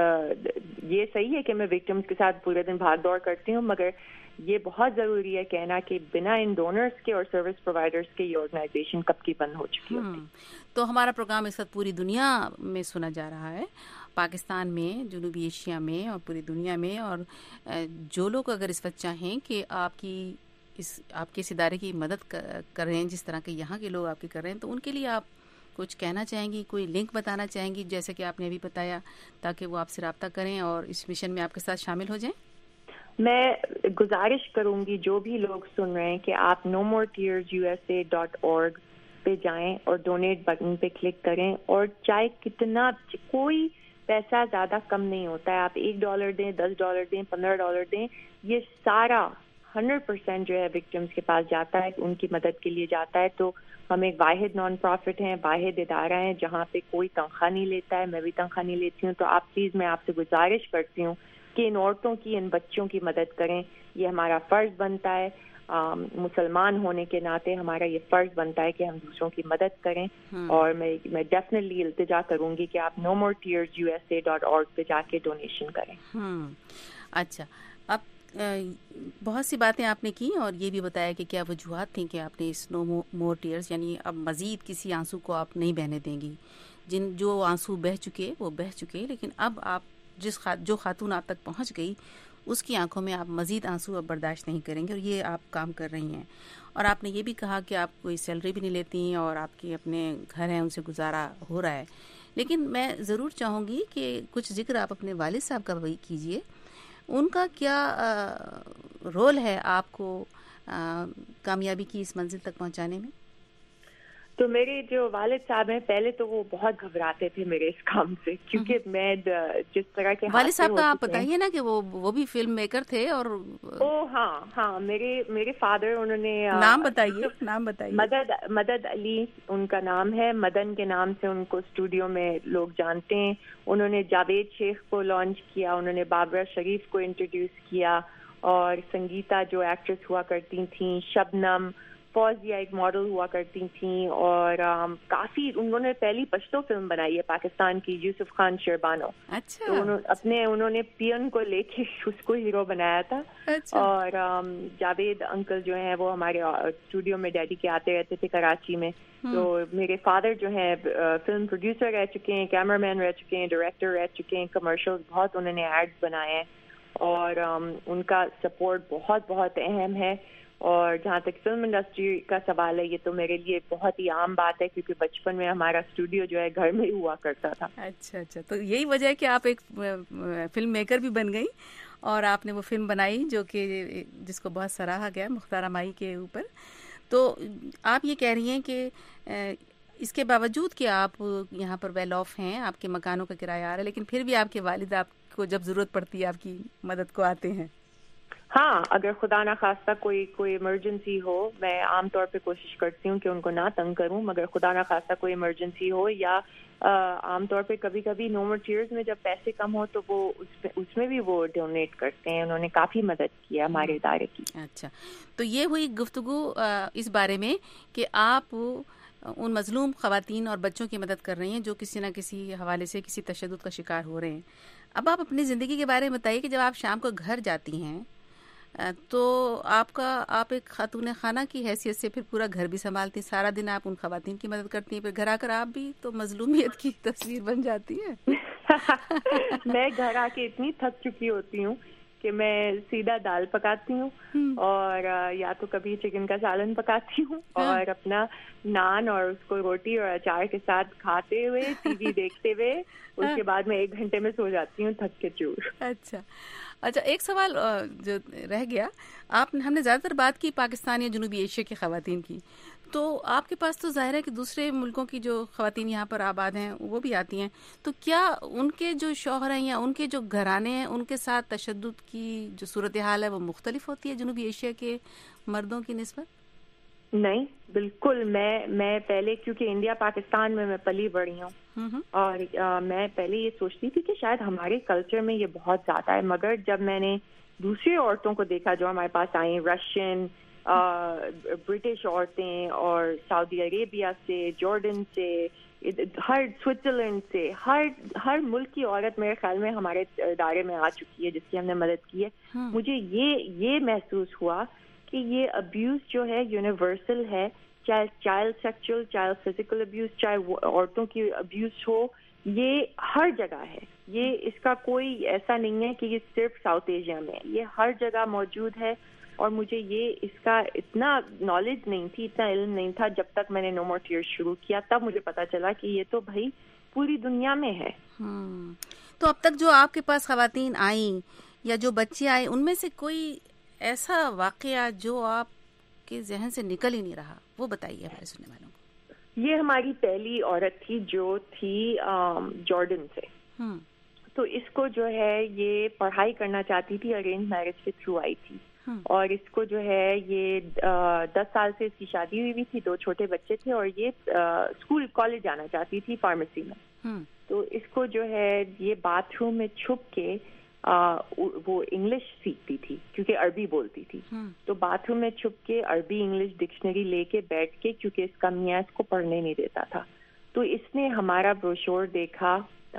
یہ صحیح ہے کہ میں وکٹمز کے ساتھ پورے دن بھاگ دوڑ کرتی ہوں, مگر یہ بہت ضروری ہے کہنا کہ بنا ان ڈونرز کے اور سروس پرووائڈرز کے یہ آرگنائزیشن کب کی بند ہو چکی ہوتی. تو ہمارا پروگرام اس وقت پوری دنیا میں سنا جا رہا ہے, پاکستان میں, جنوبی ایشیا میں اور پوری دنیا میں. اور جو لوگ اگر اس وقت چاہیں کہ آپ کی اس آپ کے اس ادارے کی مدد کر رہے ہیں جس طرح کے یہاں کے لوگ آپ کی کر رہے ہیں, تو ان کے لیے آپ کچھ کہنا چاہیں گی, کوئی لنک بتانا چاہیں گی جیسے کہ آپ نے ابھی بتایا, تاکہ وہ آپ سے رابطہ کریں اور اس مشن میں آپ کے ساتھ شامل ہو جائیں؟ میں گزارش کروں گی جو بھی لوگ سن رہے ہیں کہ آپ no more tears U S A dot org پہ جائیں اور ڈونیٹ بٹن پہ کلک کریں, اور چاہے کتنا, کوئی پیسہ زیادہ کم نہیں ہوتا ہے, آپ ایک ڈالر دیں, دس ڈالر دیں, پندرہ ڈالر دیں, یہ سارا ہنڈریڈ پرسینٹ جو ہے وکٹمس کے پاس جاتا ہے, ان کی مدد کے لیے جاتا ہے. تو ہم ایک واحد نان پروفٹ ہیں, واحد ادارہ ہیں جہاں پہ کوئی تنخواہ نہیں لیتا ہے, میں بھی تنخواہ نہیں لیتی ہوں. تو آپ پلیز, میں آپ سے گزارش کرتی ہوں کہ ان عورتوں کی, ان بچوں کی مدد کریں. یہ ہمارا فرض بنتا ہے, مسلمان ہونے کے ناطے ہمارا یہ فرض بنتا ہے کہ ہم دوسروں کی مدد کریں. اور میں میں ڈیفینیٹلی التجا کروں گی کہ آپ no more tears U S A dot org پہ جا کے ڈونیشن کریں. اچھا, اب بہت سی باتیں آپ نے کی اور یہ بھی بتایا کہ کیا وجوہات تھیں کہ آپ نے اس نو مور ٹیئرز, یعنی اب مزید کسی آنسو کو آپ نہیں بہنے دیں گی. جن جو آنسو بہہ چکے وہ بہہ چکے, لیکن اب آپ جس خات, جو خاتون آپ تک پہنچ گئی اس کی آنکھوں میں آپ مزید آنسو اب برداشت نہیں کریں گے, اور یہ آپ کام کر رہی ہیں. اور آپ نے یہ بھی کہا کہ آپ کوئی سیلری بھی نہیں لیتی ہیں اور آپ کے اپنے گھر ہیں, ان سے گزارا ہو رہا ہے. لیکن میں ضرور چاہوں گی کہ کچھ ذکر آپ اپنے والد صاحب کا بھی کیجئے. ان کا کیا رول ہے آپ کو کامیابی کی اس منزل تک پہنچانے میں؟ تو میرے جو والد صاحب ہیں, پہلے تو وہ بہت گھبراتے تھے میرے اس کام سے, کیونکہ میں جس طرح کے والد صاحب کا آپ بتائیے نا کہ وہ وہ بھی فلم میکر تھے. اور او ہاں ہاں میرے میرے فادر, انہوں نے نام بتائیے نام بتائیے مدد مدد علی ان کا نام ہے. مدن کے نام سے ان کو اسٹوڈیو میں لوگ جانتے ہیں. انہوں نے جاوید شیخ کو لانچ کیا, انہوں نے بابرہ شریف کو انٹروڈیوس کیا, اور سنگیتا جو ایکٹریس ہوا کرتی تھیں, شبنم, فوزیہ ایک ماڈل ہوا کرتی تھیں, اور کافی انہوں نے پہلی پشتو فلم بنائی ہے پاکستان کی, یوسف خان شیربانو. اچھا. تو انہوں اپنے انہوں نے پیئن کو لے کے اس کو ہیرو بنایا تھا. اچھا. اور جاوید انکل جو ہیں وہ ہمارے اسٹوڈیو میں ڈیڈی کے آتے رہتے تھے کراچی میں. تو میرے فادر جو ہیں فلم پروڈیوسر رہ چکے ہیں, کیمرہ مین رہ چکے ہیں, ڈائریکٹر رہ چکے ہیں, کمرشل بہت انہوں نے ایڈز بنائے ہیں, اور ان کا سپورٹ بہت بہت اہم ہے. اور جہاں تک فلم انڈسٹری کا سوال ہے, یہ تو میرے لیے بہت ہی عام بات ہے, کیونکہ بچپن میں ہمارا اسٹوڈیو جو ہے گھر میں ہی ہوا کرتا تھا. اچھا اچھا, تو یہی وجہ ہے کہ آپ ایک فلم میکر بھی بن گئی, اور آپ نے وہ فلم بنائی جو کہ جس کو بہت سراہا گیا, مختارہ مائی کے اوپر. تو آپ یہ کہہ رہی ہیں کہ اس کے باوجود کہ آپ یہاں پر ویل آف ہیں, آپ کے مکانوں کا کرایہ آ رہا ہے, لیکن پھر بھی آپ کے والد آپ کو جب ضرورت پڑتی ہے آپ کی مدد کو آتے ہیں. ہاں, اگر خدا نہ خواستہ کوئی کوئی ایمرجنسی ہو, میں عام طور پہ کوشش کرتی ہوں کہ ان کو نہ تنگ کروں, مگر خدا نہ خواستہ کوئی ایمرجنسی ہو, یا عام طور پہ کبھی کبھی نو مور ٹیئرز میں جب پیسے کم ہو تو وہ اس اس میں بھی وہ ڈونیٹ کرتے ہیں. انہوں نے کافی مدد کی ہے ہمارے ادارے کی. اچھا, تو یہ ہوئی گفتگو اس بارے میں کہ آپ ان مظلوم خواتین اور بچوں کی مدد کر رہی ہیں جو کسی نہ کسی حوالے سے کسی تشدد کا شکار ہو رہے ہیں. اب آپ اپنی زندگی کے بارے میں بتائیے کہ جب آپ شام کو گھر جاتی ہیں تو آپ کا آپ ایک خاتون خانہ کی حیثیت سے پھر پورا گھر بھی سنبھالتی ہیں, سارا دن آپ ان خواتین کی مدد کرتی ہیں, پھر گھر آ کر آپ بھی تو مظلومیت کی تصویر بن جاتی ہیں. میں گھر آ کے اتنی تھک چکی ہوتی ہوں کہ میں سیدھا دال پکاتی ہوں, اور یا تو کبھی چکن کا سالن پکاتی ہوں, اور اپنا نان اور اس کو روٹی اور اچار کے ساتھ کھاتے ہوئے ٹی وی دیکھتے ہوئے اس کے بعد میں ایک گھنٹے میں سو جاتی ہوں تھک کے چور. اچھا اچھا, ایک سوال جو رہ گیا, آپ ہم نے زیادہ تر بات کی پاکستان یا جنوبی ایشیا کی خواتین کی, تو آپ کے پاس تو ظاہر ہے کہ دوسرے ملکوں کی جو خواتین یہاں پر آباد ہیں وہ بھی آتی ہیں, تو کیا ان کے جو شوہر ہیں یا ان کے جو گھرانے ہیں ان کے ساتھ تشدد کی جو صورتحال ہے وہ مختلف ہوتی ہے جنوبی ایشیا کے مردوں کی نسبت؟ نہیں, بالکل. میں میں پہلے کیونکہ انڈیا پاکستان میں میں پلی بڑھی ہوں, اور میں پہلے یہ سوچتی تھی کہ شاید ہمارے کلچر میں یہ بہت زیادہ ہے, مگر جب میں نے دوسری عورتوں کو دیکھا جو ہمارے پاس آئیں, رشین, برٹش عورتیں اور سعودی عربیہ سے، جارڈن سے، ہر سوئٹزرلینڈ سے، ہر ہر ملک کی عورت میرے خیال میں ہمارے ادارے میں آ چکی ہے جس کی ہم نے مدد کی ہے. مجھے یہ یہ محسوس ہوا کہ یہ ابیوز جو ہے یونیورسل ہے، چاہے چائلڈ سیکچوئل، چاہے فزیکل ابیوز، چاہے عورتوں کی ابیوز ہو، یہ ہر جگہ ہے. یہ اس کا کوئی ایسا نہیں ہے کہ یہ صرف ساؤتھ ایشیا میں، یہ ہر جگہ موجود ہے. اور مجھے یہ اس کا اتنا نالج نہیں تھی، اتنا علم نہیں تھا جب تک میں نے نو مور ٹیئرز شروع کیا، تب مجھے پتا چلا کہ یہ تو بھائی پوری دنیا میں ہے. تو اب تک جو آپ کے پاس خواتین آئیں یا جو بچے آئے، ان میں سے کوئی ایسا واقعہ جو آپ کے ذہن سے نکل ہی نہیں رہا، وہ بتائیے ہمارے سننے والوں کو. یہ ہماری پہلی عورت تھی جو تھی جارڈن سے. تو اس کو جو ہے یہ پڑھائی کرنا چاہتی تھی، ارینج میرج کے تھرو آئی تھی. اور اس کو جو ہے یہ دس سال سے اس کی شادی ہوئی تھی، دو چھوٹے بچے تھے، اور یہ اسکول کالج جانا چاہتی تھی فارمیسی میں. تو اس کو جو ہے یہ باتھ روم میں چھپ کے وہ انگلش سیکھتی تھی کیونکہ عربی بولتی تھی. تو باتھ روم میں چھپ کے عربی انگلش ڈکشنری لے کے بیٹھ کے، کیونکہ اس کا میاں اس کو پڑھنے نہیں دیتا تھا، تو اس نے ہمارا بروشور دیکھا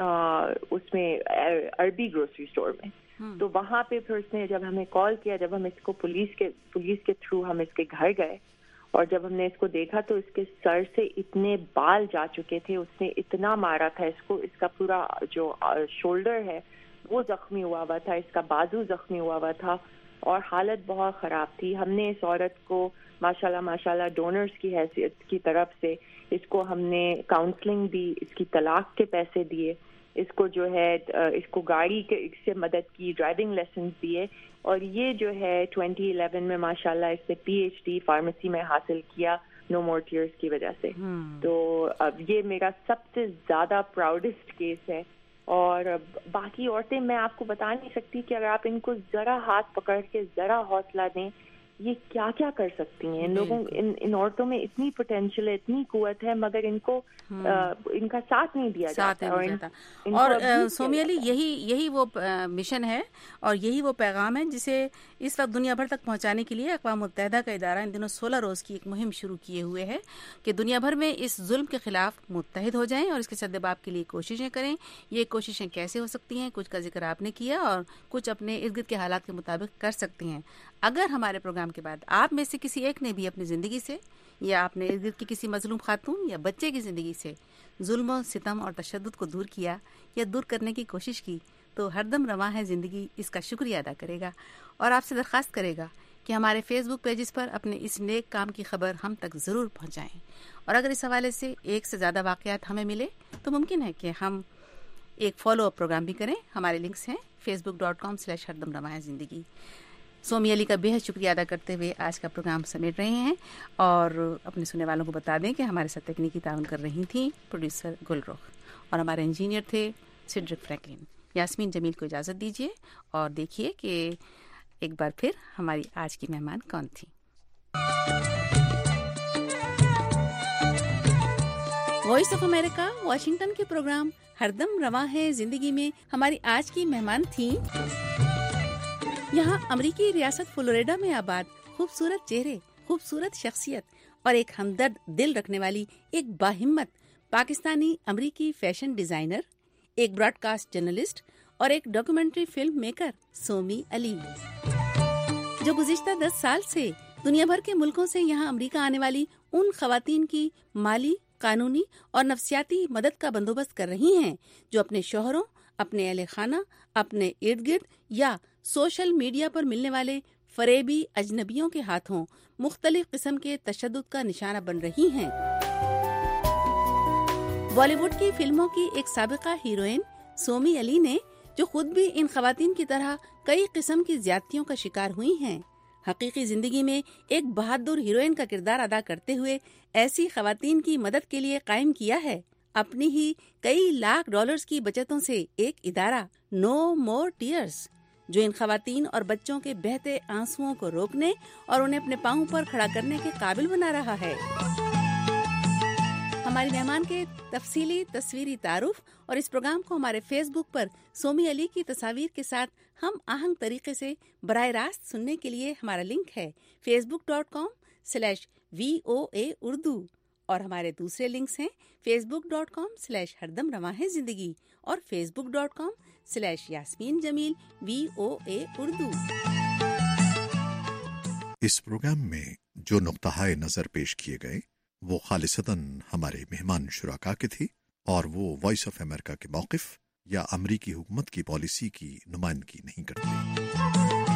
اس میں عربی گروسری اسٹور میں. تو وہاں پہ پھر اس نے جب ہمیں کال کیا، جب ہم اس کو پولیس کے پولیس کے تھرو ہم اس کے گھر گئے، اور جب ہم نے اس کو دیکھا تو اس کے سر سے اتنے بال جا چکے تھے، اس نے اتنا مارا تھا اس کو، اس کا پورا جو شولڈر ہے وہ زخمی ہوا ہوا تھا، اس کا بازو زخمی ہوا ہوا تھا، اور حالت بہت خراب تھی. ہم نے اس عورت کو ماشاءاللہ ماشاءاللہ ڈونرز کی حیثیت کی طرف سے اس کو ہم نے کاؤنسلنگ دی، اس کی طلاق کے پیسے دیے، اس کو جو ہے اس کو گاڑی کے سے مدد کی، ڈرائیونگ لیسنس دیے، اور یہ جو ہے ٹوینٹی الیون میں ماشاءاللہ اس نے پی ایچ ڈی فارمیسی میں حاصل کیا نو مور ٹیئرز کی وجہ سے. تو اب یہ میرا سب سے زیادہ پراؤڈسٹ کیس ہے. اور باقی عورتیں میں آپ کو بتا نہیں سکتی کہ اگر آپ ان کو ذرا ہاتھ پکڑ کے ذرا حوصلہ دیں، یہ کیا کیا کر سکتی ہیں. ان لوگوں ان ان عورتوں میں اتنی پوٹینشیل ہے، اتنی قوت ہے، مگر ان کو ان کا ساتھ نہیں دیا جاتا. اور سومی علی، یہی یہی وہ مشن ہے اور یہی وہ پیغام ہے جسے اس وقت دنیا بھر تک پہنچانے کے لیے اقوام متحدہ کا ادارہ ان دنوں سولہ روز کی ایک مہم شروع کیے ہوئے ہے کہ دنیا بھر میں اس ظلم کے خلاف متحد ہو جائیں اور اس کے سدباب کے لیے کوششیں کریں. یہ کوششیں کیسے ہو سکتی ہیں، کچھ کا ذکر آپ نے کیا، اور کچھ اپنے ارد گرد کے حالات کے مطابق کر سکتی ہیں. اگر ہمارے پروگرام کے بعد آپ میں سے کسی ایک نے بھی اپنی زندگی سے یا اپنے ارد گرد کی کسی مظلوم خاتون یا بچے کی زندگی سے ظلم و ستم اور تشدد کو دور کیا یا دور کرنے کی کوشش کی، تو ہر دم رواں ہے زندگی اس کا شکریہ ادا کرے گا اور آپ سے درخواست کرے گا کہ ہمارے فیس بک پیجز پر اپنے اس نیک کام کی خبر ہم تک ضرور پہنچائیں. اور اگر اس حوالے سے ایک سے زیادہ واقعات ہمیں ملے تو ممکن ہے کہ ہم ایک فالو اپ پروگرام بھی کریں. ہمارے لنکس ہیں Facebook dot com slash ہر دم رواں ہے زندگی. سومی علی کا بے حد شکریہ ادا کرتے ہوئے آج کا پروگرام سمیٹ رہے ہیں، اور اپنے سننے والوں کو بتا دیں کہ ہمارے ساتھ تکنیکی تعاون کر رہی تھیں پروڈیوسر گل رخ، اور ہمارے انجینئر تھے سیڈرک فرینکلن. یاسمین جمیل کو اجازت دیجیے اور دیکھیے کہ ایک بار پھر ہماری آج کی مہمان کون تھی. وائس آف امریکہ واشنگٹن کے پروگرام ہر دم رواں ہے زندگی میں ہماری آج کی مہمان تھیں یہاں امریکی ریاست فلوریڈا میں آباد خوبصورت چہرے، خوبصورت شخصیت اور ایک ہمدرد دل رکھنے والی ایک باہمت پاکستانی امریکی فیشن ڈیزائنر، ایک براڈ کاسٹ جرنلسٹ اور ایک ڈاکومنٹری فلم میکر سومی علی، جو گزشتہ دس سال سے دنیا بھر کے ملکوں سے یہاں امریکہ آنے والی ان خواتین کی مالی، قانونی اور نفسیاتی مدد کا بندوبست کر رہی ہیں جو اپنے شوہروں، اپنے اہل خانہ، اپنے ارد گرد یا سوشل میڈیا پر ملنے والے فریبی اجنبیوں کے ہاتھوں مختلف قسم کے تشدد کا نشانہ بن رہی ہیں. بالی ووڈ کی فلموں کی ایک سابقہ ہیروئن سومی علی نے، جو خود بھی ان خواتین کی طرح کئی قسم کی زیادتیوں کا شکار ہوئی ہیں، حقیقی زندگی میں ایک بہادر ہیروئن کا کردار ادا کرتے ہوئے ایسی خواتین کی مدد کے لیے قائم کیا ہے اپنی ہی کئی لاکھ ڈالرز کی بچتوں سے ایک ادارہ نو مور ٹیئرز، جو ان خواتین اور بچوں کے بہتے آنسوؤں کو روکنے اور انہیں اپنے پاؤں پر کھڑا کرنے کے قابل بنا رہا ہے. ہماری مہمان کے تفصیلی تصویری تعارف اور اس پروگرام کو ہمارے فیس بک پر سومی علی کی تصاویر کے ساتھ ہم آہنگ طریقے سے براہ راست سننے کے لیے ہمارا لنک ہے Facebook dot com slash V O A Urdu, اور ہمارے دوسرے لنکس ہیں Facebook dot com slash ہردم رواں ہے زندگی اور Facebook dot com slash Yasmeen Jamil V O A Urdu. اس پروگرام میں جو نقطۂ نظر پیش کیے گئے وہ خالصتاً ہمارے مہمان شرکاء کے تھے اور وہ وائس آف امریکہ کے موقف یا امریکی حکومت کی پالیسی کی نمائندگی نہیں کرتے۔